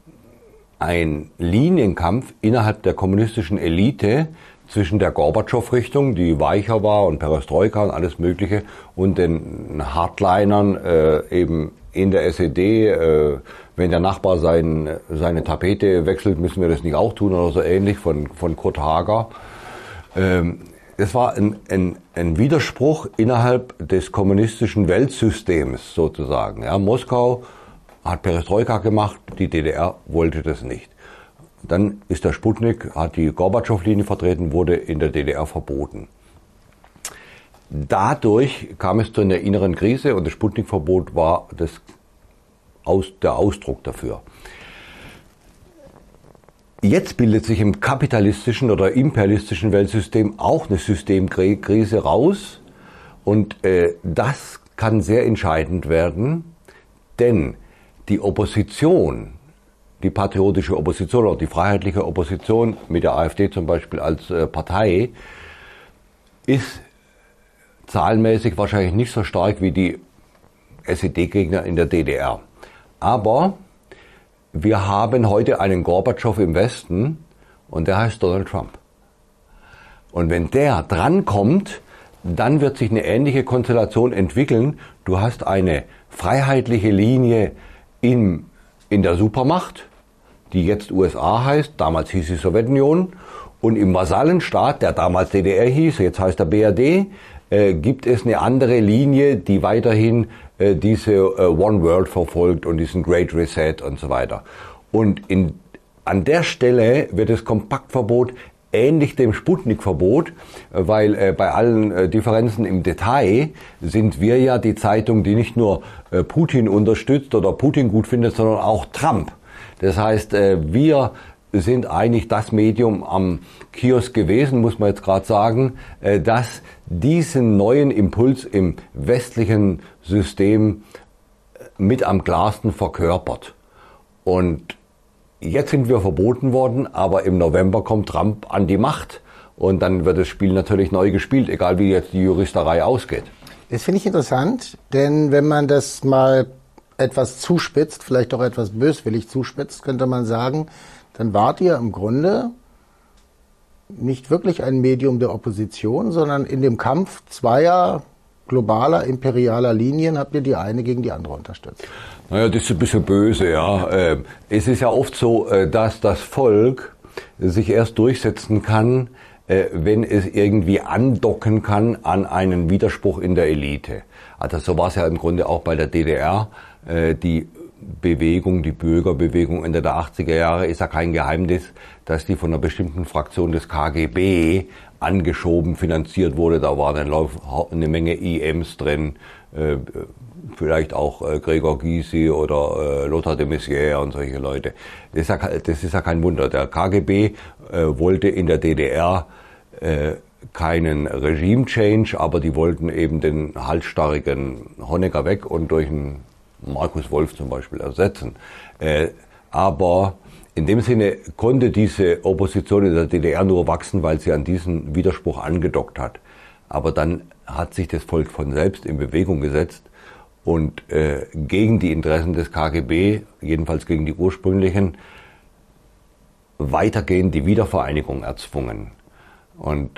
Linienkampf innerhalb der kommunistischen Elite zwischen der Gorbatschow-Richtung, die weicher war und Perestroika und alles Mögliche, und den Hardlinern eben in der SED, wenn der Nachbar seine Tapete wechselt, müssen wir das nicht auch tun oder so ähnlich, von Kurt Hager. Es war ein Widerspruch innerhalb des kommunistischen Weltsystems sozusagen. Ja, Moskau hat Perestroika gemacht, die DDR wollte das nicht. Dann ist der Sputnik, hat die Gorbatschow-Linie vertreten, wurde in der DDR verboten. Dadurch kam es zu einer inneren Krise und das Sputnik-Verbot war der Ausdruck dafür. Jetzt bildet sich im kapitalistischen oder imperialistischen Weltsystem auch eine Systemkrise raus und das kann sehr entscheidend werden, denn die Opposition, die patriotische Opposition oder die freiheitliche Opposition mit der AfD zum Beispiel als Partei ist zahlenmäßig wahrscheinlich nicht so stark wie die SED-Gegner in der DDR. Aber wir haben heute einen Gorbatschow im Westen und der heißt Donald Trump. Und wenn der drankommt, dann wird sich eine ähnliche Konstellation entwickeln. Du hast eine freiheitliche Linie in der Supermacht, die jetzt USA heißt, damals hieß sie Sowjetunion, und im Vasallenstaat, der damals DDR hieß, jetzt heißt er BRD, gibt es eine andere Linie, die weiterhin diese One World verfolgt und diesen Great Reset und so weiter. Und an der Stelle wird das Kompaktverbot ähnlich dem Sputnik-Verbot, weil bei allen Differenzen im Detail sind wir ja die Zeitung, die nicht nur Putin unterstützt oder Putin gut findet, sondern auch Trump. Das heißt, wir sind eigentlich das Medium am Kiosk gewesen, muss man jetzt gerade sagen, das diesen neuen Impuls im westlichen System mit am klarsten verkörpert. Und jetzt sind wir verboten worden, aber im November kommt Trump an die Macht und dann wird das Spiel natürlich neu gespielt, egal wie jetzt die Juristerei ausgeht. Das finde ich interessant, denn wenn man das mal etwas zuspitzt, vielleicht auch etwas böswillig zuspitzt, könnte man sagen, dann wart ihr im Grunde nicht wirklich ein Medium der Opposition, sondern in dem Kampf zweier globaler, imperialer Linien habt ihr die eine gegen die andere unterstützt. Naja, das ist ein bisschen böse, ja. Es ist ja oft so, dass das Volk sich erst durchsetzen kann, wenn es irgendwie andocken kann an einen Widerspruch in der Elite. Also so war es ja im Grunde auch bei der DDR. Die Bewegung, die Bürgerbewegung Ende der 80er Jahre ist ja kein Geheimnis, dass die von einer bestimmten Fraktion des KGB angeschoben, finanziert wurde. Da waren eine Menge IMs drin, vielleicht auch Gregor Gysi oder Lothar de Maizière und solche Leute. Das ist ja kein Wunder. Der KGB wollte in der DDR keinen Regime-Change, aber die wollten eben den halsstarrigen Honecker weg und durch einen Markus Wolf zum Beispiel ersetzen. Aber in dem Sinne konnte diese Opposition in der DDR nur wachsen, weil sie an diesen Widerspruch angedockt hat. Aber dann hat sich das Volk von selbst in Bewegung gesetzt und gegen die Interessen des KGB, jedenfalls gegen die ursprünglichen, weitergehend die Wiedervereinigung erzwungen. Und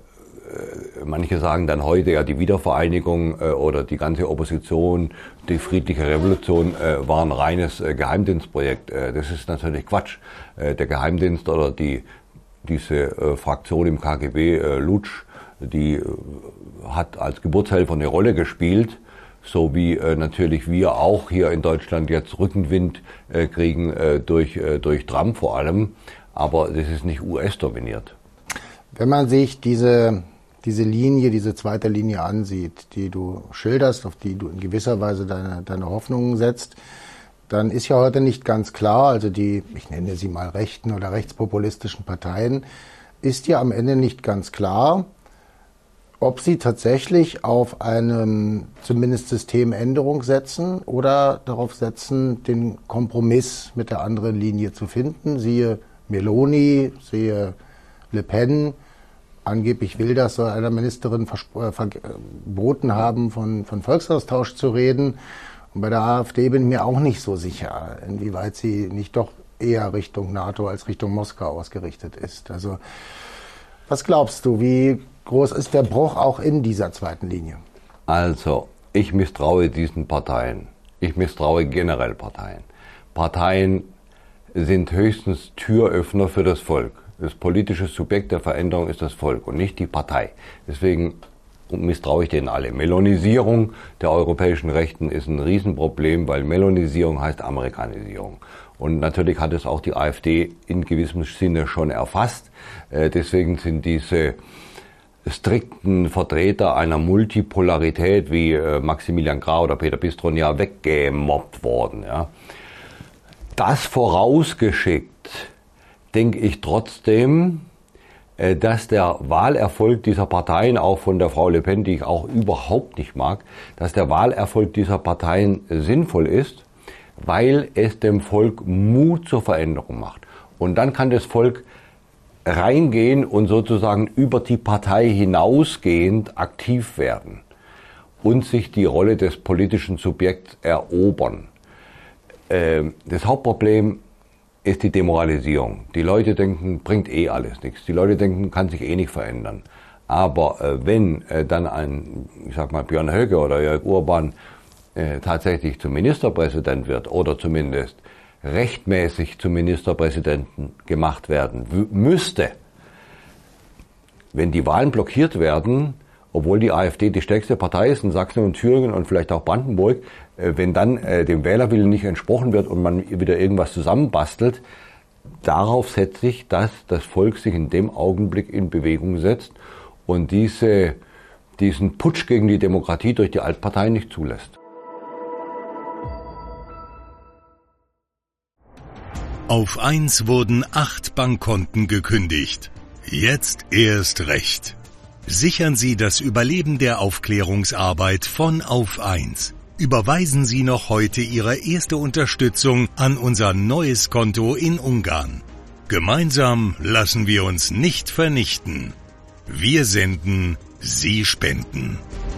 manche sagen dann heute, ja, die Wiedervereinigung oder die ganze Opposition, die friedliche Revolution war ein reines Geheimdienstprojekt. Das ist natürlich Quatsch. Der Geheimdienst oder diese Fraktion im KGB, Lutsch, die hat als Geburtshelfer eine Rolle gespielt, so wie natürlich wir auch hier in Deutschland jetzt Rückenwind kriegen durch Trump vor allem. Aber das ist nicht US-dominiert. Wenn man sich diese Linie, diese zweite Linie ansieht, die du schilderst, auf die du in gewisser Weise deine Hoffnungen setzt, dann ist ja heute nicht ganz klar, also die, ich nenne sie mal rechten oder rechtspopulistischen Parteien, ist ja am Ende nicht ganz klar, ob sie tatsächlich auf eine zumindest Systemänderung setzen oder darauf setzen, den Kompromiss mit der anderen Linie zu finden. Siehe Meloni, siehe Le Pen. Angeblich will das, soll einer Ministerin verboten haben, von Volksaustausch zu reden. Und bei der AfD bin ich mir auch nicht so sicher, inwieweit sie nicht doch eher Richtung NATO als Richtung Moskau ausgerichtet ist. Also, was glaubst du, wie groß ist der Bruch auch in dieser zweiten Linie? Also, ich misstraue diesen Parteien. Ich misstraue generell Parteien. Parteien sind höchstens Türöffner für das Volk. Das politische Subjekt der Veränderung ist das Volk und nicht die Partei. Deswegen misstraue ich denen alle. Melonisierung der europäischen Rechten ist ein Riesenproblem, weil Melonisierung heißt Amerikanisierung. Und natürlich hat es auch die AfD in gewissem Sinne schon erfasst. Deswegen sind diese strikten Vertreter einer Multipolarität wie Maximilian Grau oder Peter Bistron ja weggemobbt worden. Ja. Das vorausgeschickt, denke ich trotzdem, dass der Wahlerfolg dieser Parteien, auch von der Frau Le Pen, die ich auch überhaupt nicht mag, dass der Wahlerfolg dieser Parteien sinnvoll ist, weil es dem Volk Mut zur Veränderung macht. Und dann kann das Volk reingehen und sozusagen über die Partei hinausgehend aktiv werden und sich die Rolle des politischen Subjekts erobern. Das Hauptproblem ist die Demoralisierung. Die Leute denken, bringt eh alles nichts. Die Leute denken, kann sich eh nicht verändern. Aber wenn dann ich sag mal, Björn Höcke oder Jörg Urban tatsächlich zum Ministerpräsident wird oder zumindest rechtmäßig zum Ministerpräsidenten gemacht werden müsste, wenn die Wahlen blockiert werden, obwohl die AfD die stärkste Partei ist in Sachsen und Thüringen und vielleicht auch Brandenburg, wenn dann dem Wählerwillen nicht entsprochen wird und man wieder irgendwas zusammenbastelt, darauf setze ich, dass das Volk sich in dem Augenblick in Bewegung setzt und diesen Putsch gegen die Demokratie durch die Altparteien nicht zulässt. Auf 1 wurden 8 Bankkonten gekündigt. Jetzt erst recht. Sichern Sie das Überleben der Aufklärungsarbeit von Auf 1. Überweisen Sie noch heute Ihre erste Unterstützung an unser neues Konto in Ungarn. Gemeinsam lassen wir uns nicht vernichten. Wir senden, Sie spenden.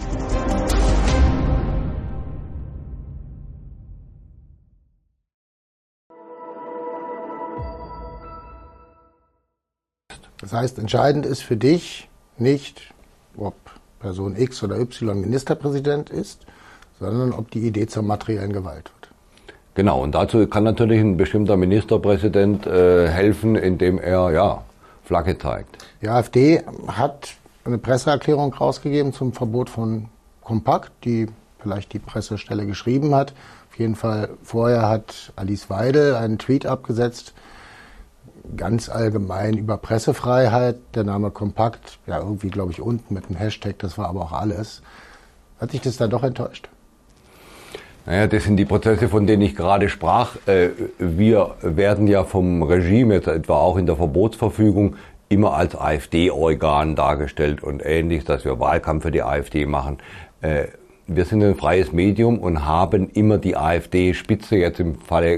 Das heißt, entscheidend ist für dich nicht, ob Person X oder Y Ministerpräsident ist, sondern ob die Idee zur materiellen Gewalt wird. Genau, und dazu kann natürlich ein bestimmter Ministerpräsident helfen, indem er Flagge zeigt. Die AfD hat eine Presseerklärung rausgegeben zum Verbot von Kompakt, die vielleicht die Pressestelle geschrieben hat. Auf jeden Fall vorher hat Alice Weidel einen Tweet abgesetzt, ganz allgemein über Pressefreiheit, der Name Kompakt, ja irgendwie glaube ich unten mit einem Hashtag, das war aber auch alles. Hat dich das dann doch enttäuscht? Naja, das sind die Prozesse, von denen ich gerade sprach. Wir werden ja vom Regime, jetzt etwa auch in der Verbotsverfügung, immer als AfD-Organ dargestellt und ähnlich, dass wir Wahlkampf für die AfD machen. Wir sind ein freies Medium und haben immer die AfD-Spitze, jetzt im Falle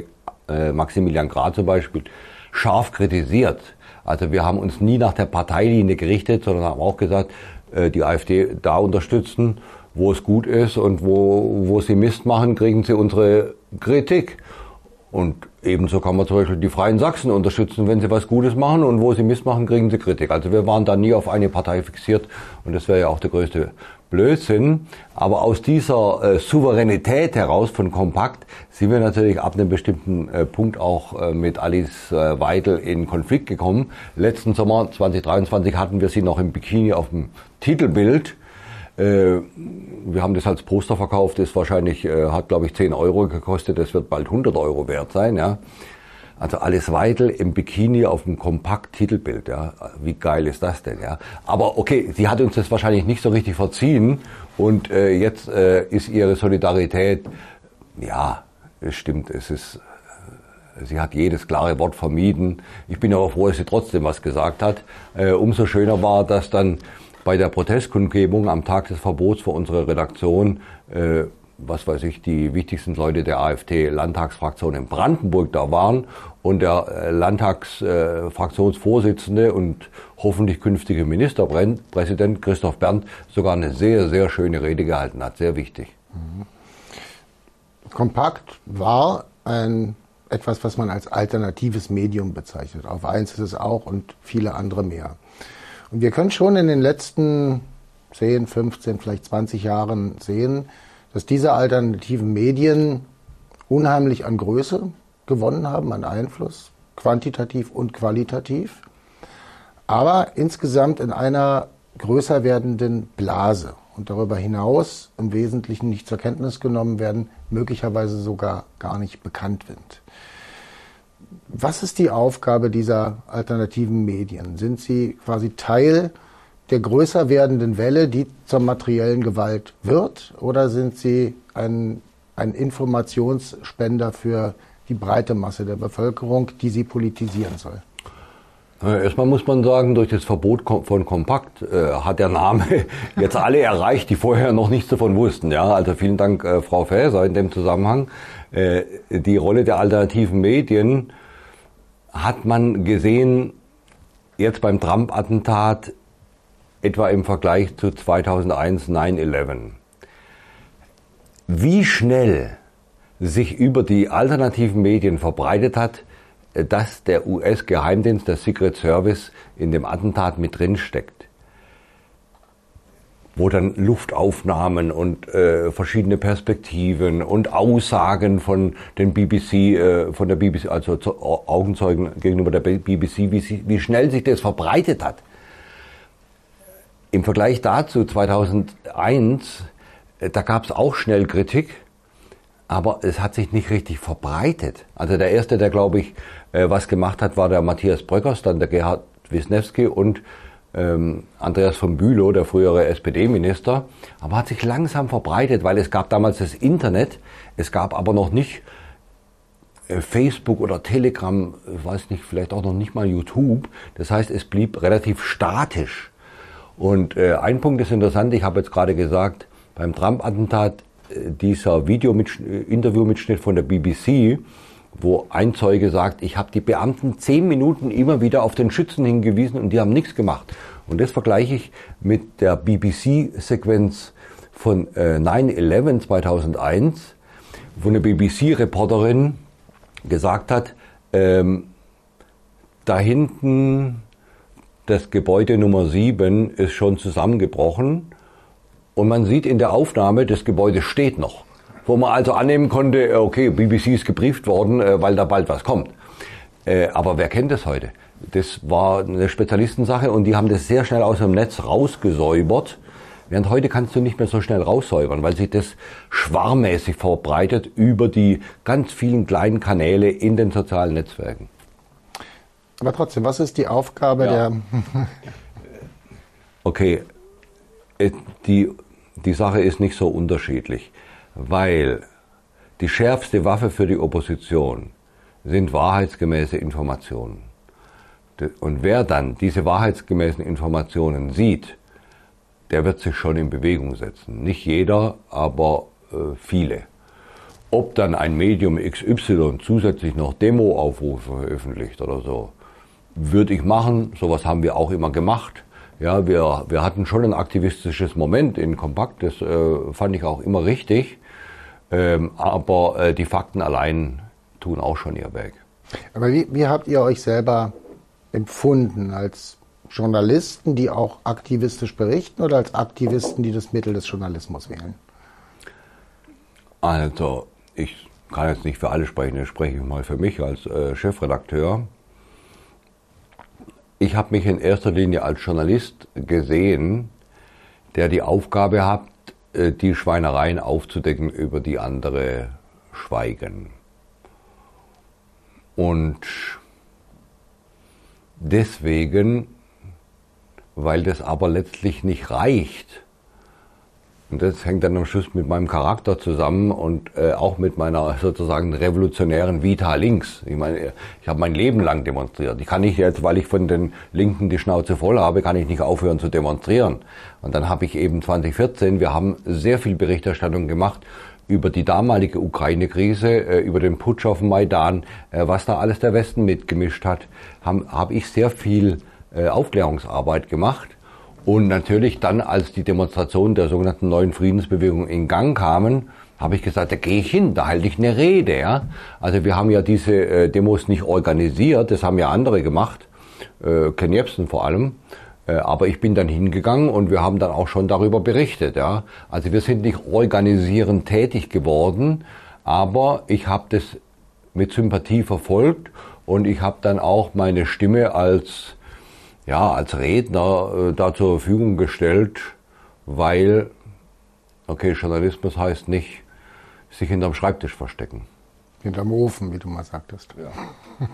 Maximilian Grad zum Beispiel, scharf kritisiert. Also wir haben uns nie nach der Parteilinie gerichtet, sondern haben auch gesagt, die AfD da unterstützen, wo es gut ist, und wo sie Mist machen, kriegen sie unsere Kritik. Und ebenso kann man zum Beispiel die Freien Sachsen unterstützen, wenn sie was Gutes machen, und wo sie Mist machen, kriegen sie Kritik. Also wir waren da nie auf eine Partei fixiert, und das wäre ja auch der größte Blödsinn. Aber aus dieser Souveränität heraus von Kompakt sind wir natürlich ab einem bestimmten Punkt auch mit Alice Weidel in Konflikt gekommen. Letzten Sommer 2023 hatten wir sie noch im Bikini auf dem Titelbild. Wir haben das als Poster verkauft, ist wahrscheinlich, hat glaube ich 10 Euro gekostet, das wird bald 100 Euro wert sein, ja. Also Alice Weidel im Bikini auf dem Kompakt-Titelbild, ja. Wie geil ist das denn, ja. Aber okay, sie hat uns das wahrscheinlich nicht so richtig verziehen, und jetzt ist ihre Solidarität, ja, es stimmt, sie hat jedes klare Wort vermieden. Ich bin aber froh, dass sie trotzdem was gesagt hat. Umso schöner war, dass dann bei der Protestkundgebung am Tag des Verbots vor unserer Redaktion, die wichtigsten Leute der AfD-Landtagsfraktion in Brandenburg da waren, und der Landtagsfraktionsvorsitzende und hoffentlich künftige Ministerpräsident Christoph Berndt sogar eine sehr, sehr schöne Rede gehalten hat. Sehr wichtig. Kompakt war etwas, was man als alternatives Medium bezeichnet. Auf 1 ist es auch, und viele andere mehr. Und wir können schon in den letzten 10, 15, vielleicht 20 Jahren sehen, dass diese alternativen Medien unheimlich an Größe gewonnen haben, an Einfluss, quantitativ und qualitativ, aber insgesamt in einer größer werdenden Blase und darüber hinaus im Wesentlichen nicht zur Kenntnis genommen werden, möglicherweise sogar gar nicht bekannt sind. Was ist die Aufgabe dieser alternativen Medien? Sind sie quasi Teil der größer werdenden Welle, die zur materiellen Gewalt wird? Oder sind sie ein Informationsspender für die breite Masse der Bevölkerung, die sie politisieren soll? Erstmal muss man sagen, durch das Verbot von Kompakt hat der Name jetzt alle erreicht, die vorher noch nichts davon wussten. Ja, also vielen Dank, Frau Faeser, in dem Zusammenhang. Die Rolle der alternativen Medien hat man gesehen jetzt beim Trump-Attentat, etwa im Vergleich zu 2001 9/11. Wie schnell sich über die alternativen Medien verbreitet hat, dass der US-Geheimdienst, der Secret Service, in dem Attentat mit drin steckt. Wo dann Luftaufnahmen und verschiedene Perspektiven und Aussagen von den BBC, von der BBC, also Augenzeugen gegenüber der BBC, wie schnell sich das verbreitet hat. Im Vergleich dazu 2001, da gab es auch schnell Kritik, aber es hat sich nicht richtig verbreitet. Also der erste, der glaube ich was gemacht hat, war der Matthias Bröckers, dann der Gerhard Wisniewski und Andreas von Bülow, der frühere SPD-Minister, aber hat sich langsam verbreitet, weil es gab damals das Internet, es gab aber noch nicht Facebook oder Telegram, ich weiß nicht, vielleicht auch noch nicht mal YouTube. Das heißt, es blieb relativ statisch. Und ein Punkt ist interessant, ich habe jetzt gerade gesagt, beim Trump-Attentat dieser Interviewmitschnitt von der BBC, wo ein Zeuge sagt, ich habe die Beamten 10 Minuten immer wieder auf den Schützen hingewiesen und die haben nichts gemacht. Und das vergleiche ich mit der BBC-Sequenz von 9/11 2001, wo eine BBC-Reporterin gesagt hat, da hinten das Gebäude Nummer 7 ist schon zusammengebrochen und man sieht in der Aufnahme, das Gebäude steht noch. Wo man also annehmen konnte, okay, BBC ist gebrieft worden, weil da bald was kommt. Aber wer kennt das heute? Das war eine Spezialistensache und die haben das sehr schnell aus dem Netz rausgesäubert. Während heute kannst du nicht mehr so schnell raussäubern, weil sich das schwarmmäßig verbreitet über die ganz vielen kleinen Kanäle in den sozialen Netzwerken. Aber trotzdem, was ist die Aufgabe der... Okay, die Sache ist nicht so unterschiedlich. Weil die schärfste Waffe für die Opposition sind wahrheitsgemäße Informationen. Und wer dann diese wahrheitsgemäßen Informationen sieht, der wird sich schon in Bewegung setzen. Nicht jeder, aber viele. Ob dann ein Medium XY zusätzlich noch Demo-Aufrufe veröffentlicht oder so, würde ich machen. Sowas haben wir auch immer gemacht. Ja, wir hatten schon ein aktivistisches Moment in Kompakt, das fand ich auch immer richtig. Aber die Fakten allein tun auch schon ihr Weg. Aber wie habt ihr euch selber empfunden? Als Journalisten, die auch aktivistisch berichten, oder als Aktivisten, die das Mittel des Journalismus wählen? Also, ich kann jetzt nicht für alle sprechen, ich spreche mal für mich als Chefredakteur. Ich habe mich in erster Linie als Journalist gesehen, der die Aufgabe hat, die Schweinereien aufzudecken, über die andere schweigen. Und deswegen, weil das aber letztlich nicht reicht, und das hängt dann am Schluss mit meinem Charakter zusammen und auch mit meiner sozusagen revolutionären Vita links. Ich meine, ich habe mein Leben lang demonstriert. Ich kann nicht jetzt, weil ich von den Linken die Schnauze voll habe, kann ich nicht aufhören zu demonstrieren. Und dann habe ich eben 2014, wir haben sehr viel Berichterstattung gemacht über die damalige Ukraine-Krise, über den Putsch auf dem Maidan, was da alles der Westen mitgemischt hat, habe ich sehr viel Aufklärungsarbeit gemacht. Und natürlich dann, als die Demonstrationen der sogenannten neuen Friedensbewegung in Gang kamen, habe ich gesagt, da gehe ich hin, da halte ich eine Rede. Ja? Also wir haben ja diese Demos nicht organisiert, das haben ja andere gemacht, Ken Jebsen vor allem. Aber ich bin dann hingegangen und wir haben dann auch schon darüber berichtet. Ja? Also wir sind nicht organisierend tätig geworden, aber ich habe das mit Sympathie verfolgt und ich habe dann auch meine Stimme als Redner da zur Verfügung gestellt, weil, okay, Journalismus heißt nicht sich hinterm Schreibtisch verstecken. Hinterm Ofen, wie du mal sagtest. Ja.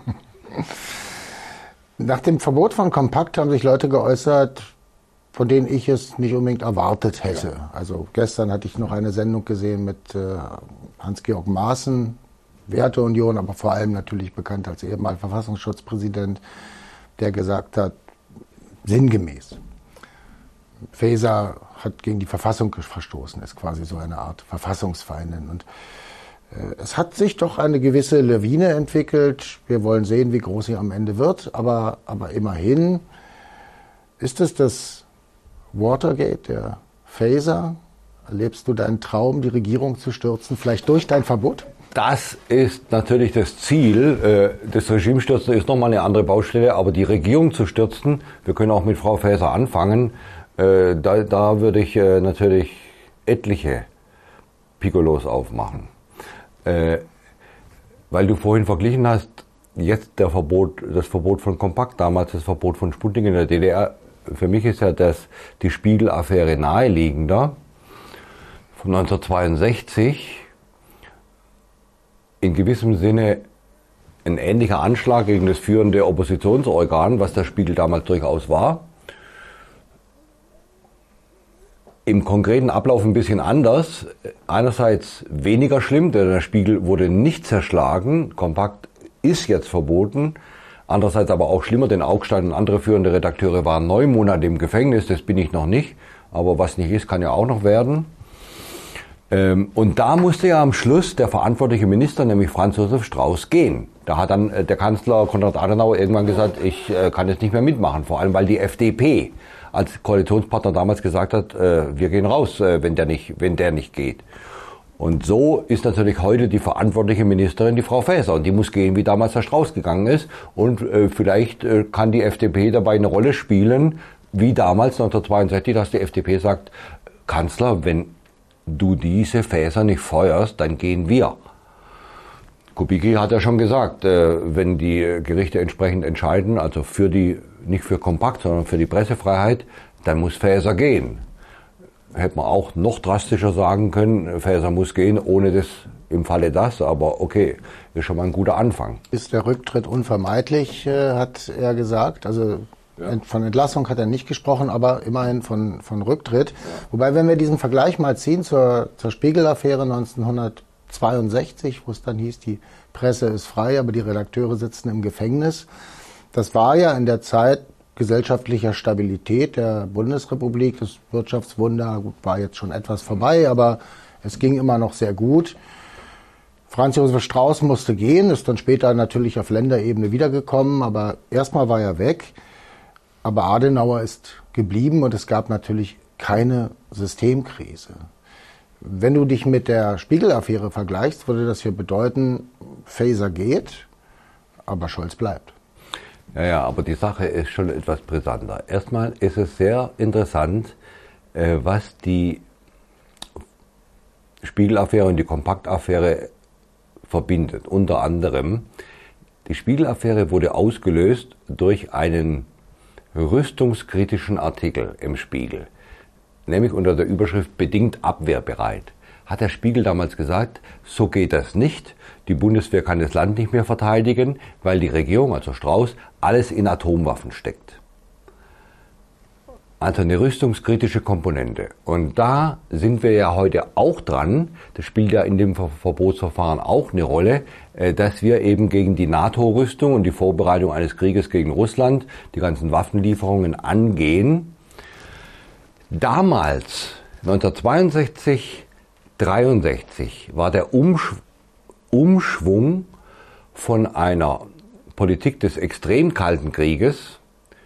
Nach dem Verbot von Kompakt haben sich Leute geäußert, von denen ich es nicht unbedingt erwartet hätte. Ja. Also gestern hatte ich noch eine Sendung gesehen mit Hans-Georg Maaßen, Werteunion, aber vor allem natürlich bekannt als ehemaliger Verfassungsschutzpräsident, der gesagt hat, sinngemäß, Faeser hat gegen die Verfassung verstoßen, ist quasi so eine Art Verfassungsfeindin. Und es hat sich doch eine gewisse Lawine entwickelt. Wir wollen sehen, wie groß sie am Ende wird, aber immerhin ist es das Watergate der Faeser. Erlebst du deinen Traum, die Regierung zu stürzen, vielleicht durch dein Verbot? Das ist natürlich das Ziel. Das Regimestürzen ist nochmal eine andere Baustelle, aber die Regierung zu stürzen, wir können auch mit Frau Faeser anfangen, da würde ich natürlich etliche Piccolos aufmachen. Weil du vorhin verglichen hast, jetzt das Verbot von Kompakt, damals das Verbot von Sputnik in der DDR. Für mich ist ja die Spiegel-Affäre naheliegender von 1962. In gewissem Sinne ein ähnlicher Anschlag gegen das führende Oppositionsorgan, was der Spiegel damals durchaus war. Im konkreten Ablauf ein bisschen anders. Einerseits weniger schlimm, denn der Spiegel wurde nicht zerschlagen. Kompakt ist jetzt verboten. Andererseits aber auch schlimmer, denn Augstein und andere führende Redakteure waren 9 Monate im Gefängnis. Das bin ich noch nicht. Aber was nicht ist, kann ja auch noch werden. Und da musste ja am Schluss der verantwortliche Minister, nämlich Franz Josef Strauß, gehen. Da hat dann der Kanzler Konrad Adenauer irgendwann gesagt, ich kann jetzt nicht mehr mitmachen. Vor allem, weil die FDP als Koalitionspartner damals gesagt hat, wir gehen raus, wenn der nicht geht. Und so ist natürlich heute die verantwortliche Ministerin die Frau Faeser. Und die muss gehen, wie damals der Strauß gegangen ist. Und vielleicht kann die FDP dabei eine Rolle spielen, wie damals 1962, dass die FDP sagt, Kanzler, wenn du diese Faeser nicht feuerst, dann gehen wir. Kubicki hat ja schon gesagt, wenn die Gerichte entsprechend entscheiden, also nicht für Kompakt, sondern für die Pressefreiheit, dann muss Faeser gehen. Hätte man auch noch drastischer sagen können, Faeser muss gehen, ohne das im Falle das, aber okay, ist schon mal ein guter Anfang. Ist der Rücktritt unvermeidlich, hat er gesagt, also ja. Von Entlassung hat er nicht gesprochen, aber immerhin von Rücktritt. Ja. Wobei, wenn wir diesen Vergleich mal ziehen zur Spiegel-Affäre 1962, wo es dann hieß, die Presse ist frei, aber die Redakteure sitzen im Gefängnis. Das war ja in der Zeit gesellschaftlicher Stabilität der Bundesrepublik. Das Wirtschaftswunder war jetzt schon etwas vorbei, aber es ging immer noch sehr gut. Franz Josef Strauß musste gehen, ist dann später natürlich auf Länderebene wiedergekommen, aber erstmal war er weg. Aber Adenauer ist geblieben und es gab natürlich keine Systemkrise. Wenn du dich mit der Spiegel-Affäre vergleichst, würde das hier bedeuten, Faeser geht, aber Scholz bleibt. Ja, aber die Sache ist schon etwas brisanter. Erstmal ist es sehr interessant, was die Spiegel-Affäre und die Kompakt-Affäre verbindet. Unter anderem, die Spiegel-Affäre wurde ausgelöst durch einen rüstungskritischen Artikel im Spiegel, nämlich unter der Überschrift bedingt abwehrbereit. Hat der Spiegel damals gesagt, so geht das nicht, die Bundeswehr kann das Land nicht mehr verteidigen, weil die Regierung, also Strauß, alles in Atomwaffen steckt. Also eine rüstungskritische Komponente. Und da sind wir ja heute auch dran, das spielt ja in dem Verbotsverfahren auch eine Rolle, dass wir eben gegen die NATO-Rüstung und die Vorbereitung eines Krieges gegen Russland, die ganzen Waffenlieferungen angehen. Damals, 1962, 1963, war der Umschwung von einer Politik des extrem kalten Krieges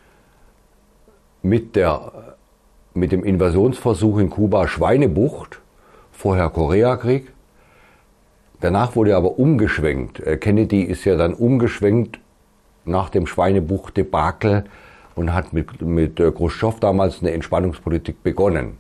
mit dem Invasionsversuch in Kuba Schweinebucht, vorher Koreakrieg. Danach wurde aber umgeschwenkt. Kennedy ist ja dann umgeschwenkt nach dem Schweinebucht-Debakel und hat mit Chruschtschow damals eine Entspannungspolitik begonnen.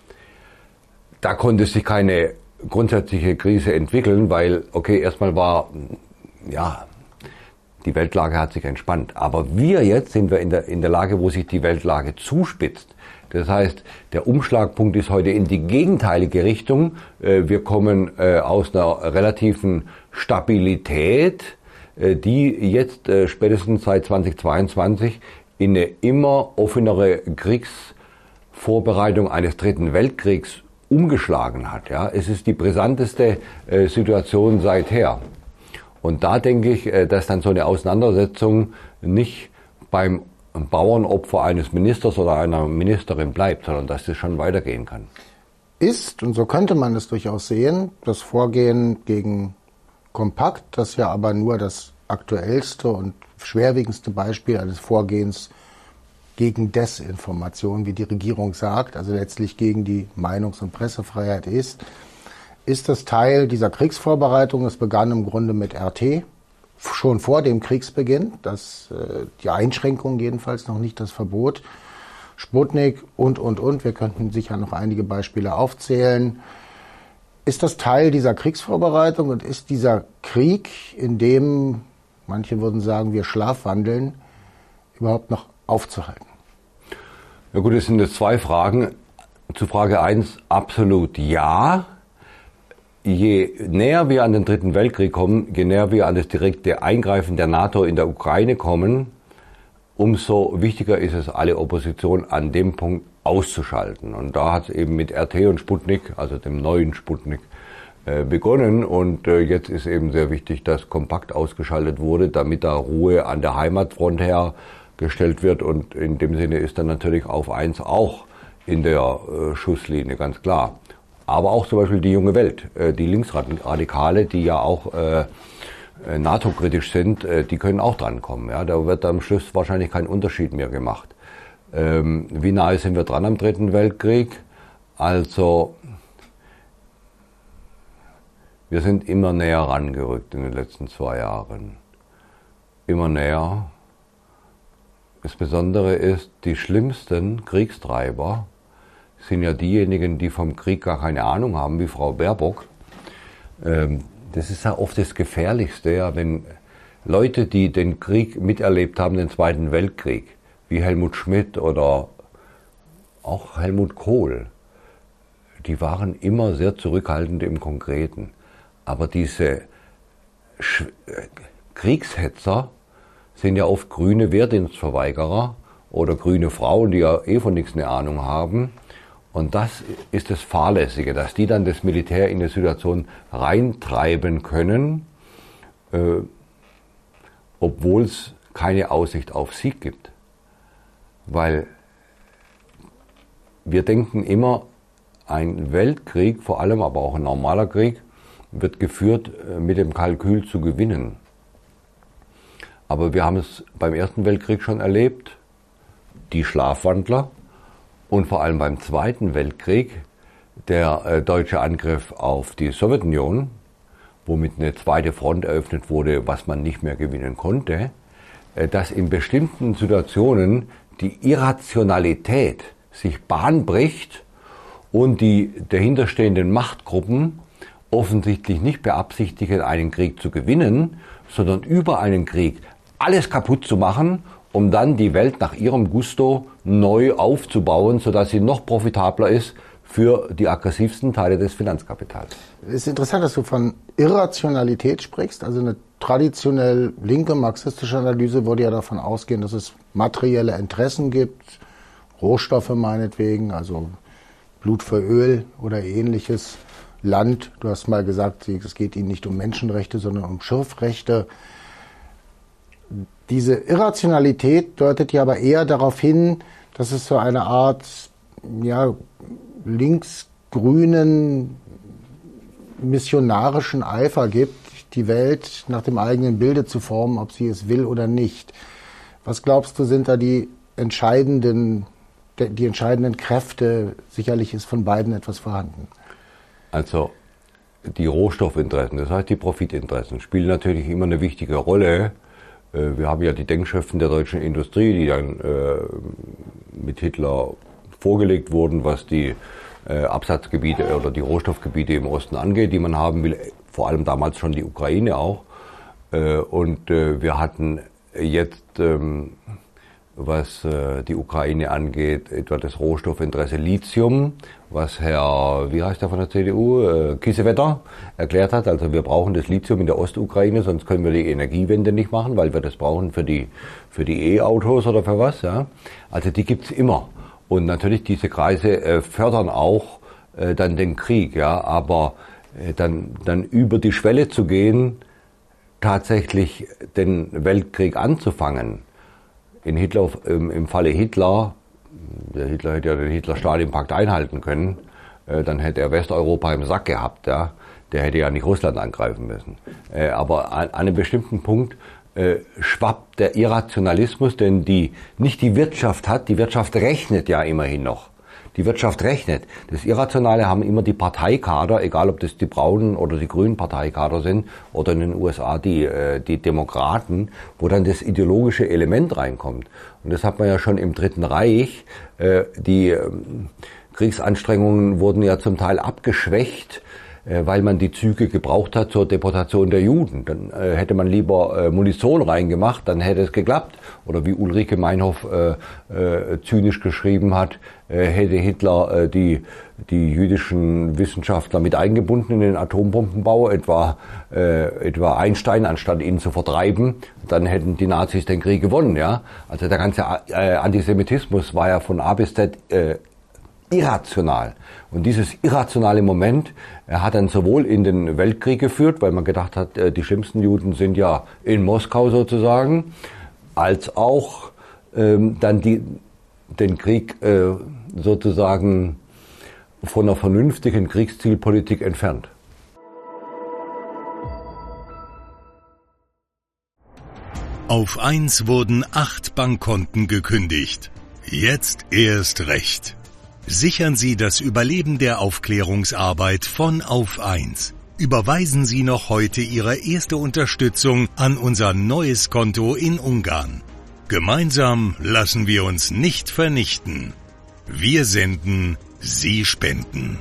Da konnte sich keine grundsätzliche Krise entwickeln, weil, okay, erstmal war, ja, die Weltlage hat sich entspannt. Aber jetzt sind wir in der Lage, wo sich die Weltlage zuspitzt. Das heißt, der Umschlagpunkt ist heute in die gegenteilige Richtung. Wir kommen aus einer relativen Stabilität, die jetzt spätestens seit 2022 in eine immer offenere Kriegsvorbereitung eines dritten Weltkriegs umgeschlagen hat. Ja, es ist die brisanteste Situation seither. Und da denke ich, dass dann so eine Auseinandersetzung nicht beim Bauernopfer eines Ministers oder einer Ministerin bleibt, sondern dass das schon weitergehen kann. Ist, und so könnte man es durchaus sehen, das Vorgehen gegen Kompakt, das ja aber nur das aktuellste und schwerwiegendste Beispiel eines Vorgehens gegen Desinformation, wie die Regierung sagt, also letztlich gegen die Meinungs- und Pressefreiheit ist das Teil dieser Kriegsvorbereitung. Es begann im Grunde mit RT, schon vor dem Kriegsbeginn, die Einschränkung jedenfalls, noch nicht das Verbot, Sputnik und. Wir könnten sicher noch einige Beispiele aufzählen. Ist das Teil dieser Kriegsvorbereitung und ist dieser Krieg, in dem, manche würden sagen, wir schlafwandeln, überhaupt noch aufzuhalten? Ja gut, es sind jetzt zwei Fragen. Zu Frage 1 absolut ja. Je näher wir an den Dritten Weltkrieg kommen, je näher wir an das direkte Eingreifen der NATO in der Ukraine kommen, umso wichtiger ist es, alle Opposition an dem Punkt auszuschalten. Und da hat es eben mit RT und Sputnik, also dem neuen Sputnik, begonnen. Und jetzt ist eben sehr wichtig, dass Kompakt ausgeschaltet wurde, damit da Ruhe an der Heimatfront hergestellt wird. Und in dem Sinne ist dann natürlich Auf 1 auch in der Schusslinie, ganz klar. Aber auch zum Beispiel die junge Welt, die Linksradikale, die ja auch NATO-kritisch sind, die können auch drankommen. Ja? Da wird am Schluss wahrscheinlich kein Unterschied mehr gemacht. Wie nahe sind wir dran am Dritten Weltkrieg? Also, wir sind immer näher rangerückt in den letzten 2 Jahren. Immer näher. Das Besondere ist, die schlimmsten Kriegstreiber sind ja diejenigen, die vom Krieg gar keine Ahnung haben, wie Frau Baerbock. Das ist ja oft das Gefährlichste, ja, wenn Leute, die den Krieg miterlebt haben, den Zweiten Weltkrieg, wie Helmut Schmidt oder auch Helmut Kohl, die waren immer sehr zurückhaltend im Konkreten. Aber diese Kriegshetzer sind ja oft grüne Wehrdienstverweigerer oder grüne Frauen, die ja von nichts eine Ahnung haben. Und das ist das Fahrlässige, dass die dann das Militär in eine Situation reintreiben können, obwohl es keine Aussicht auf Sieg gibt. Weil wir denken immer, ein Weltkrieg, vor allem aber auch ein normaler Krieg, wird geführt mit dem Kalkül zu gewinnen. Aber wir haben es beim Ersten Weltkrieg schon erlebt, die Schlafwandler, und vor allem beim Zweiten Weltkrieg der deutsche Angriff auf die Sowjetunion, womit eine zweite Front eröffnet wurde, was man nicht mehr gewinnen konnte, dass in bestimmten Situationen die Irrationalität sich Bahn bricht und die dahinterstehenden Machtgruppen offensichtlich nicht beabsichtigen, einen Krieg zu gewinnen, sondern über einen Krieg alles kaputt zu machen, um dann die Welt nach ihrem Gusto neu aufzubauen, sodass sie noch profitabler ist für die aggressivsten Teile des Finanzkapitals. Es ist interessant, dass du von Irrationalität sprichst. Also eine traditionell linke marxistische Analyse würde ja davon ausgehen, dass es materielle Interessen gibt, Rohstoffe meinetwegen, also Blut für Öl oder ähnliches. Land, du hast mal gesagt, es geht ihnen nicht um Menschenrechte, sondern um Schürfrechte. Diese Irrationalität deutet ja aber eher darauf hin, dass es so eine Art linksgrünen missionarischen Eifer gibt, die Welt nach dem eigenen Bilde zu formen, ob sie es will oder nicht. Was glaubst du, sind da die entscheidenden Kräfte? Sicherlich ist von beiden etwas vorhanden. Also die Rohstoffinteressen, das heißt die Profitinteressen, spielen natürlich immer eine wichtige Rolle. Wir haben ja die Denkschriften der deutschen Industrie, die dann mit Hitler vorgelegt wurden, was die Absatzgebiete oder die Rohstoffgebiete im Osten angeht, die man haben will, vor allem damals schon die Ukraine auch. Und wir hatten jetzt, was die Ukraine angeht, etwa das Rohstoffinteresse Lithium, was wie heißt der von der CDU, Kiesewetter erklärt hat. Also wir brauchen das Lithium in der Ostukraine, sonst können wir die Energiewende nicht machen, weil wir das brauchen für die E-Autos oder für was. Ja. Also die gibt's immer. Und natürlich diese Kreise fördern auch dann den Krieg, ja. Aber dann über die Schwelle zu gehen, tatsächlich den Weltkrieg anzufangen. Im Falle Hitler, der Hitler hätte ja den Hitler-Stalin-Pakt einhalten können, dann hätte er Westeuropa im Sack gehabt, ja. Der hätte ja nicht Russland angreifen müssen. Aber an einem bestimmten Punkt schwappt der Irrationalismus, denn nicht die Wirtschaft die Wirtschaft rechnet ja immerhin noch. Die Wirtschaft rechnet. Das Irrationale haben immer die Parteikader, egal ob das die braunen oder die grünen Parteikader sind oder in den USA die Demokraten, wo dann das ideologische Element reinkommt. Und das hat man ja schon im Dritten Reich. Die Kriegsanstrengungen wurden ja zum Teil abgeschwächt, weil man die Züge gebraucht hat zur Deportation der Juden. Dann hätte man lieber Munition reingemacht, dann hätte es geklappt. Oder wie Ulrike Meinhof zynisch geschrieben hat, hätte Hitler die jüdischen Wissenschaftler mit eingebunden in den Atombombenbau, etwa Einstein, anstatt ihn zu vertreiben, dann hätten die Nazis den Krieg gewonnen. Ja? Also der ganze Antisemitismus war ja von A bis Z irrational. Und dieses irrationale Moment hat dann sowohl in den Weltkrieg geführt, weil man gedacht hat, die schlimmsten Juden sind ja in Moskau sozusagen, als auch dann den Krieg sozusagen von einer vernünftigen Kriegszielpolitik entfernt. Auf 1 wurden 8 Bankkonten gekündigt. Jetzt erst recht. Sichern Sie das Überleben der Aufklärungsarbeit von Auf 1. Überweisen Sie noch heute Ihre erste Unterstützung an unser neues Konto in Ungarn. Gemeinsam lassen wir uns nicht vernichten. Wir senden, Sie spenden.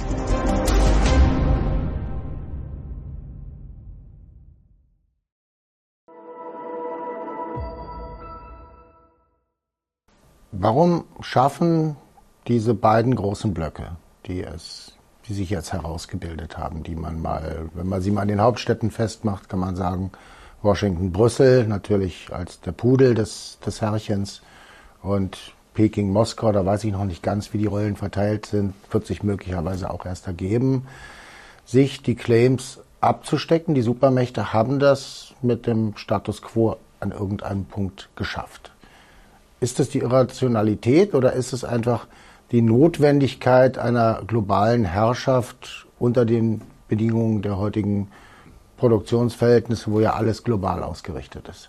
Warum schaffen diese beiden großen Blöcke, die sich jetzt herausgebildet haben, die man mal, wenn man sie mal an den Hauptstädten festmacht, kann man sagen, Washington, Brüssel, natürlich als der Pudel des Herrchens, und Peking, Moskau, da weiß ich noch nicht ganz, wie die Rollen verteilt sind, wird sich möglicherweise auch erst ergeben, sich die Claims abzustecken. Die Supermächte haben das mit dem Status quo an irgendeinem Punkt geschafft. Ist es die Irrationalität oder ist es einfach die Notwendigkeit einer globalen Herrschaft unter den Bedingungen der heutigen Produktionsverhältnisse, wo ja alles global ausgerichtet ist?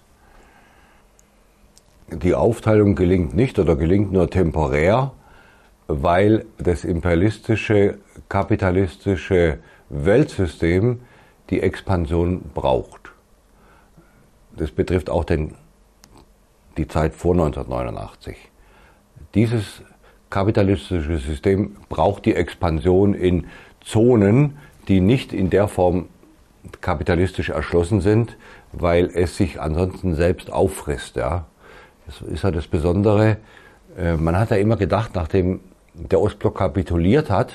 Die Aufteilung gelingt nicht oder gelingt nur temporär, weil das imperialistische, kapitalistische Weltsystem die Expansion braucht. Das betrifft auch die Zeit vor 1989. Dieses kapitalistische System braucht die Expansion in Zonen, die nicht in der Form kapitalistisch erschlossen sind, weil es sich ansonsten selbst auffrisst. Ja. Das ist ja das Besondere. Man hat ja immer gedacht, nachdem der Ostblock kapituliert hat,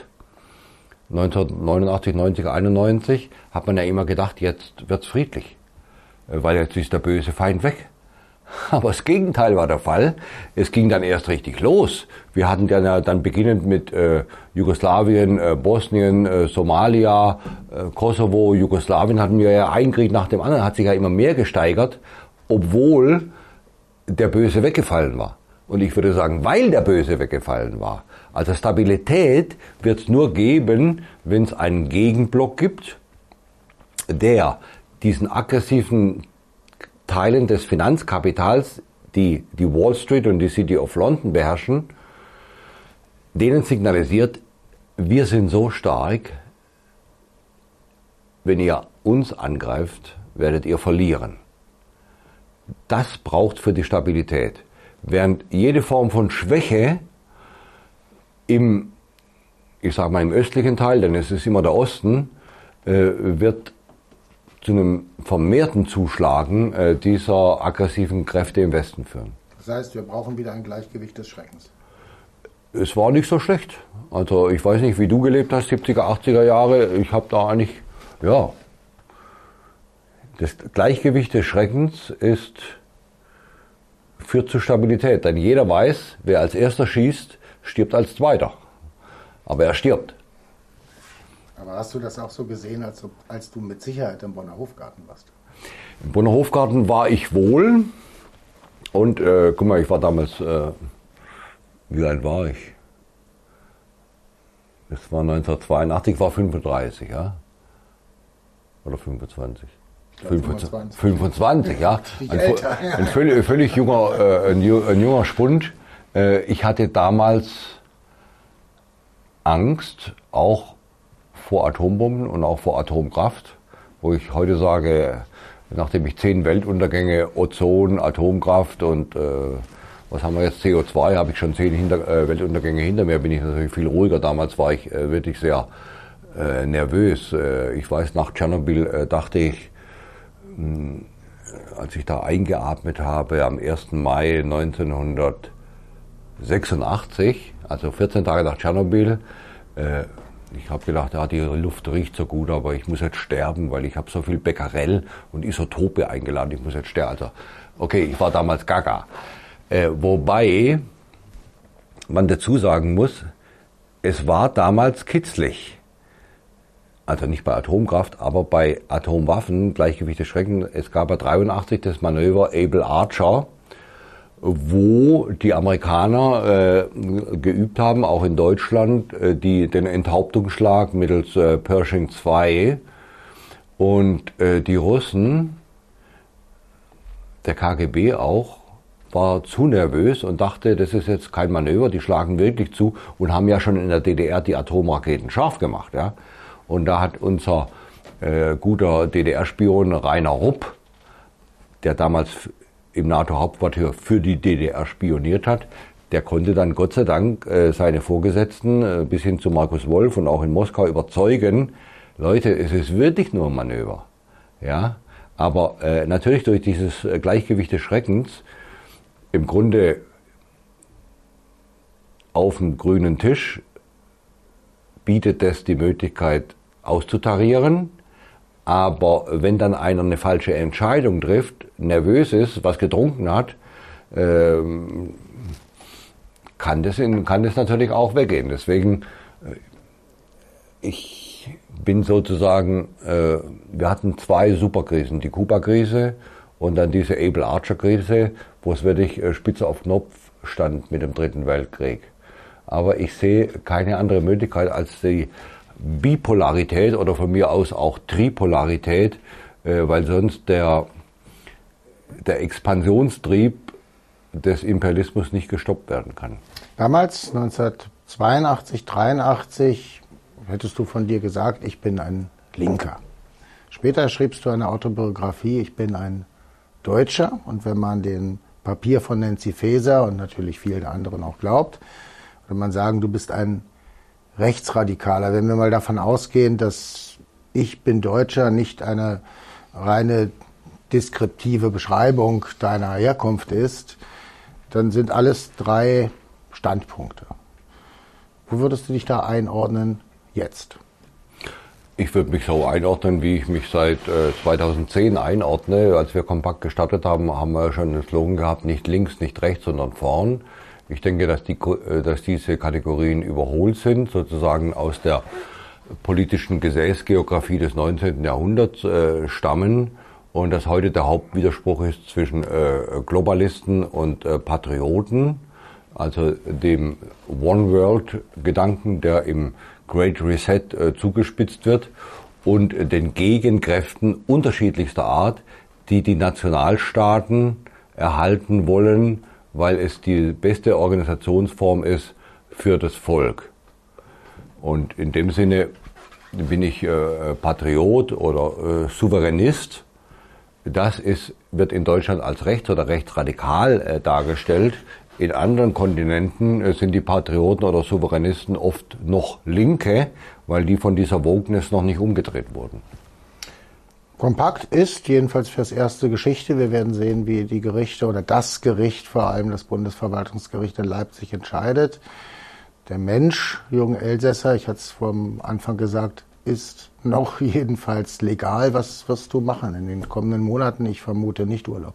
1989, 90, 91, hat man ja immer gedacht, jetzt wird's friedlich, weil jetzt ist der böse Feind weg. Aber das Gegenteil war der Fall. Es ging dann erst richtig los. Wir hatten dann beginnend mit Jugoslawien, Bosnien, Somalia, Kosovo, Jugoslawien hatten wir ja einen Krieg nach dem anderen, hat sich ja immer mehr gesteigert, obwohl der Böse weggefallen war. Und ich würde sagen, weil der Böse weggefallen war. Also Stabilität wird es nur geben, wenn es einen Gegenblock gibt, der diesen aggressiven Teilen des Finanzkapitals, die Wall Street und die City of London beherrschen, denen signalisiert, wir sind so stark, wenn ihr uns angreift, werdet ihr verlieren. Das braucht für die Stabilität. Während jede Form von Schwäche im östlichen Teil, denn es ist immer der Osten, wird zu einem vermehrten Zuschlagen dieser aggressiven Kräfte im Westen führen. Das heißt, wir brauchen wieder ein Gleichgewicht des Schreckens. Es war nicht so schlecht. Also ich weiß nicht, wie du gelebt hast, 70er, 80er Jahre. Ich habe da eigentlich, ja, das Gleichgewicht des Schreckens führt zu Stabilität. Denn jeder weiß, wer als erster schießt, stirbt als zweiter. Aber er stirbt. Aber hast du das auch so gesehen, als du mit Sicherheit im Bonner Hofgarten warst? Im Bonner Hofgarten war ich wohl. Und guck mal, ich war damals, wie alt war ich? Das war 1982, ich war 35, ja? Oder 25? 25, ja. Ein völlig junger Spund. Ich hatte damals Angst, auch vor Atombomben und auch vor Atomkraft, wo ich heute sage, nachdem ich 10 Weltuntergänge, Ozon, Atomkraft und was haben wir jetzt, CO2, habe ich schon 10 Weltuntergänge hinter mir, bin ich natürlich viel ruhiger. Damals war ich wirklich sehr nervös. Ich weiß, nach Tschernobyl dachte ich, als ich da eingeatmet habe, am 1. Mai 1986, also 14 Tage nach Tschernobyl, ich habe gedacht, ja, die Luft riecht so gut, aber ich muss jetzt sterben, weil ich habe so viel Becquerel und Isotope eingeladen, ich muss jetzt sterben. Also, okay, ich war damals gaga. Wobei man dazu sagen muss, es war damals kitzlig. Also nicht bei Atomkraft, aber bei Atomwaffen, Gleichgewicht des Schreckens. Es gab ja 83 das Manöver Able Archer, wo die Amerikaner geübt haben, auch in Deutschland, den Enthauptungsschlag mittels Pershing 2. Und die Russen, der KGB auch, war zu nervös und dachte, das ist jetzt kein Manöver, die schlagen wirklich zu und haben ja schon in der DDR die Atomraketen scharf gemacht. Ja. Und da hat unser guter DDR-Spion Rainer Rupp, der damals im NATO-Hauptquartier für die DDR spioniert hat, der konnte dann Gott sei Dank seine Vorgesetzten bis hin zu Markus Wolf und auch in Moskau überzeugen, Leute, es ist wirklich nur ein Manöver. Ja? Aber natürlich durch dieses Gleichgewicht des Schreckens im Grunde auf dem grünen Tisch bietet es die Möglichkeit auszutarieren, aber wenn dann einer eine falsche Entscheidung trifft, nervös ist, was getrunken hat, kann das natürlich auch weggehen. Deswegen, ich bin sozusagen, wir hatten 2 Superkrisen, die Kuba-Krise und dann diese Able Archer-Krise, wo es wirklich Spitze auf Knopf stand mit dem Dritten Weltkrieg. Aber ich sehe keine andere Möglichkeit, als die Bipolarität oder von mir aus auch Tripolarität, weil sonst der Expansionstrieb des Imperialismus nicht gestoppt werden kann. Damals, 1982, 83, hättest du von dir gesagt, ich bin ein Linker. Später schriebst du eine Autobiografie, ich bin ein Deutscher. Und wenn man dem Papier von Nancy Faeser und natürlich vielen anderen auch glaubt, würde man sagen, du bist ein Rechtsradikaler. Wenn wir mal davon ausgehen, dass ich bin Deutscher nicht eine reine deskriptive Beschreibung deiner Herkunft ist, dann sind alles 3 Standpunkte. Wo würdest du dich da einordnen jetzt? Ich würde mich so einordnen, wie ich mich seit 2010 einordne. Als wir Kompakt gestartet haben, haben wir schon einen Slogan gehabt, nicht links, nicht rechts, sondern vorn. Ich denke, dass diese Kategorien überholt sind, sozusagen aus der politischen Gesäßgeografie des 19. Jahrhunderts stammen und dass heute der Hauptwiderspruch ist zwischen Globalisten und Patrioten, also dem One-World-Gedanken, der im Great Reset zugespitzt wird, und den Gegenkräften unterschiedlichster Art, die die Nationalstaaten erhalten wollen, weil es die beste Organisationsform ist für das Volk. Und in dem Sinne bin ich Patriot oder Souveränist. Das wird in Deutschland als rechts oder rechtsradikal dargestellt. In anderen Kontinenten sind die Patrioten oder Souveränisten oft noch Linke, weil die von dieser Wokeness noch nicht umgedreht wurden. Kompakt ist jedenfalls fürs erste Geschichte. Wir werden sehen, wie die Gerichte oder das Gericht, vor allem das Bundesverwaltungsgericht in Leipzig, entscheidet. Der Mensch, Jürgen Elsässer, ich hatte es vom Anfang gesagt, ist noch jedenfalls legal. Was wirst du machen in den kommenden Monaten? Ich vermute nicht Urlaub.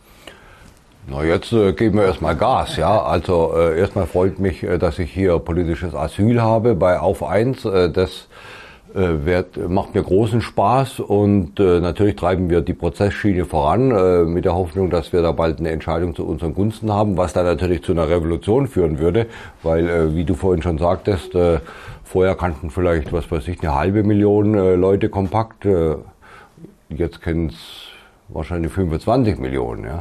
Na, jetzt geben wir erstmal Gas, ja. Also erstmal freut mich, dass ich hier politisches Asyl habe bei Auf 1. Das macht mir großen Spaß und natürlich treiben wir die Prozessschiene voran mit der Hoffnung, dass wir da bald eine Entscheidung zu unseren Gunsten haben, was dann natürlich zu einer Revolution führen würde, weil, wie du vorhin schon sagtest, vorher kannten vielleicht, was weiß ich, 500.000 Leute Kompakt, jetzt kennen es wahrscheinlich 25 Millionen, ja.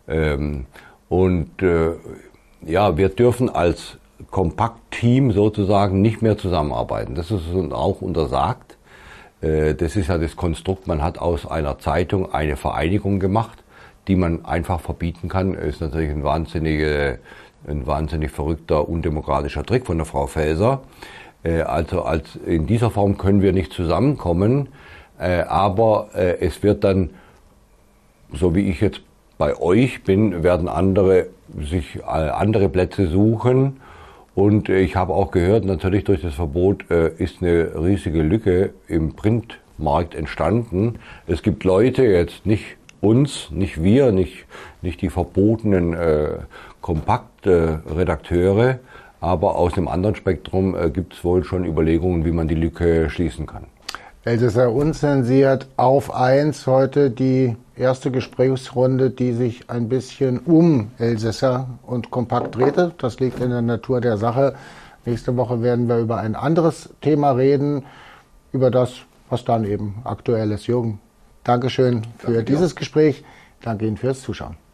Ja, wir dürfen als Kompakt-Team sozusagen nicht mehr zusammenarbeiten. Das ist uns auch untersagt. Das ist ja das Konstrukt, man hat aus einer Zeitung eine Vereinigung gemacht, die man einfach verbieten kann. Ist natürlich ein wahnsinnig verrückter, undemokratischer Trick von der Frau Faeser. Also in dieser Form können wir nicht zusammenkommen, aber es wird dann, so wie ich jetzt bei euch bin, werden andere sich andere Plätze suchen. Und ich habe auch gehört, natürlich durch das Verbot ist eine riesige Lücke im Printmarkt entstanden. Es gibt Leute, jetzt nicht uns, nicht wir, nicht die verbotenen Kompaktredakteure, aber aus dem anderen Spektrum gibt es wohl schon Überlegungen, wie man die Lücke schließen kann. Elsässer unzensiert auf 1 heute die erste Gesprächsrunde, die sich ein bisschen um Elsässer und Kompakt drehte. Das liegt in der Natur der Sache. Nächste Woche werden wir über ein anderes Thema reden, über das, was dann eben aktuell ist. Jürgen, Dankeschön für dieses Gespräch. Danke Ihnen fürs Zuschauen.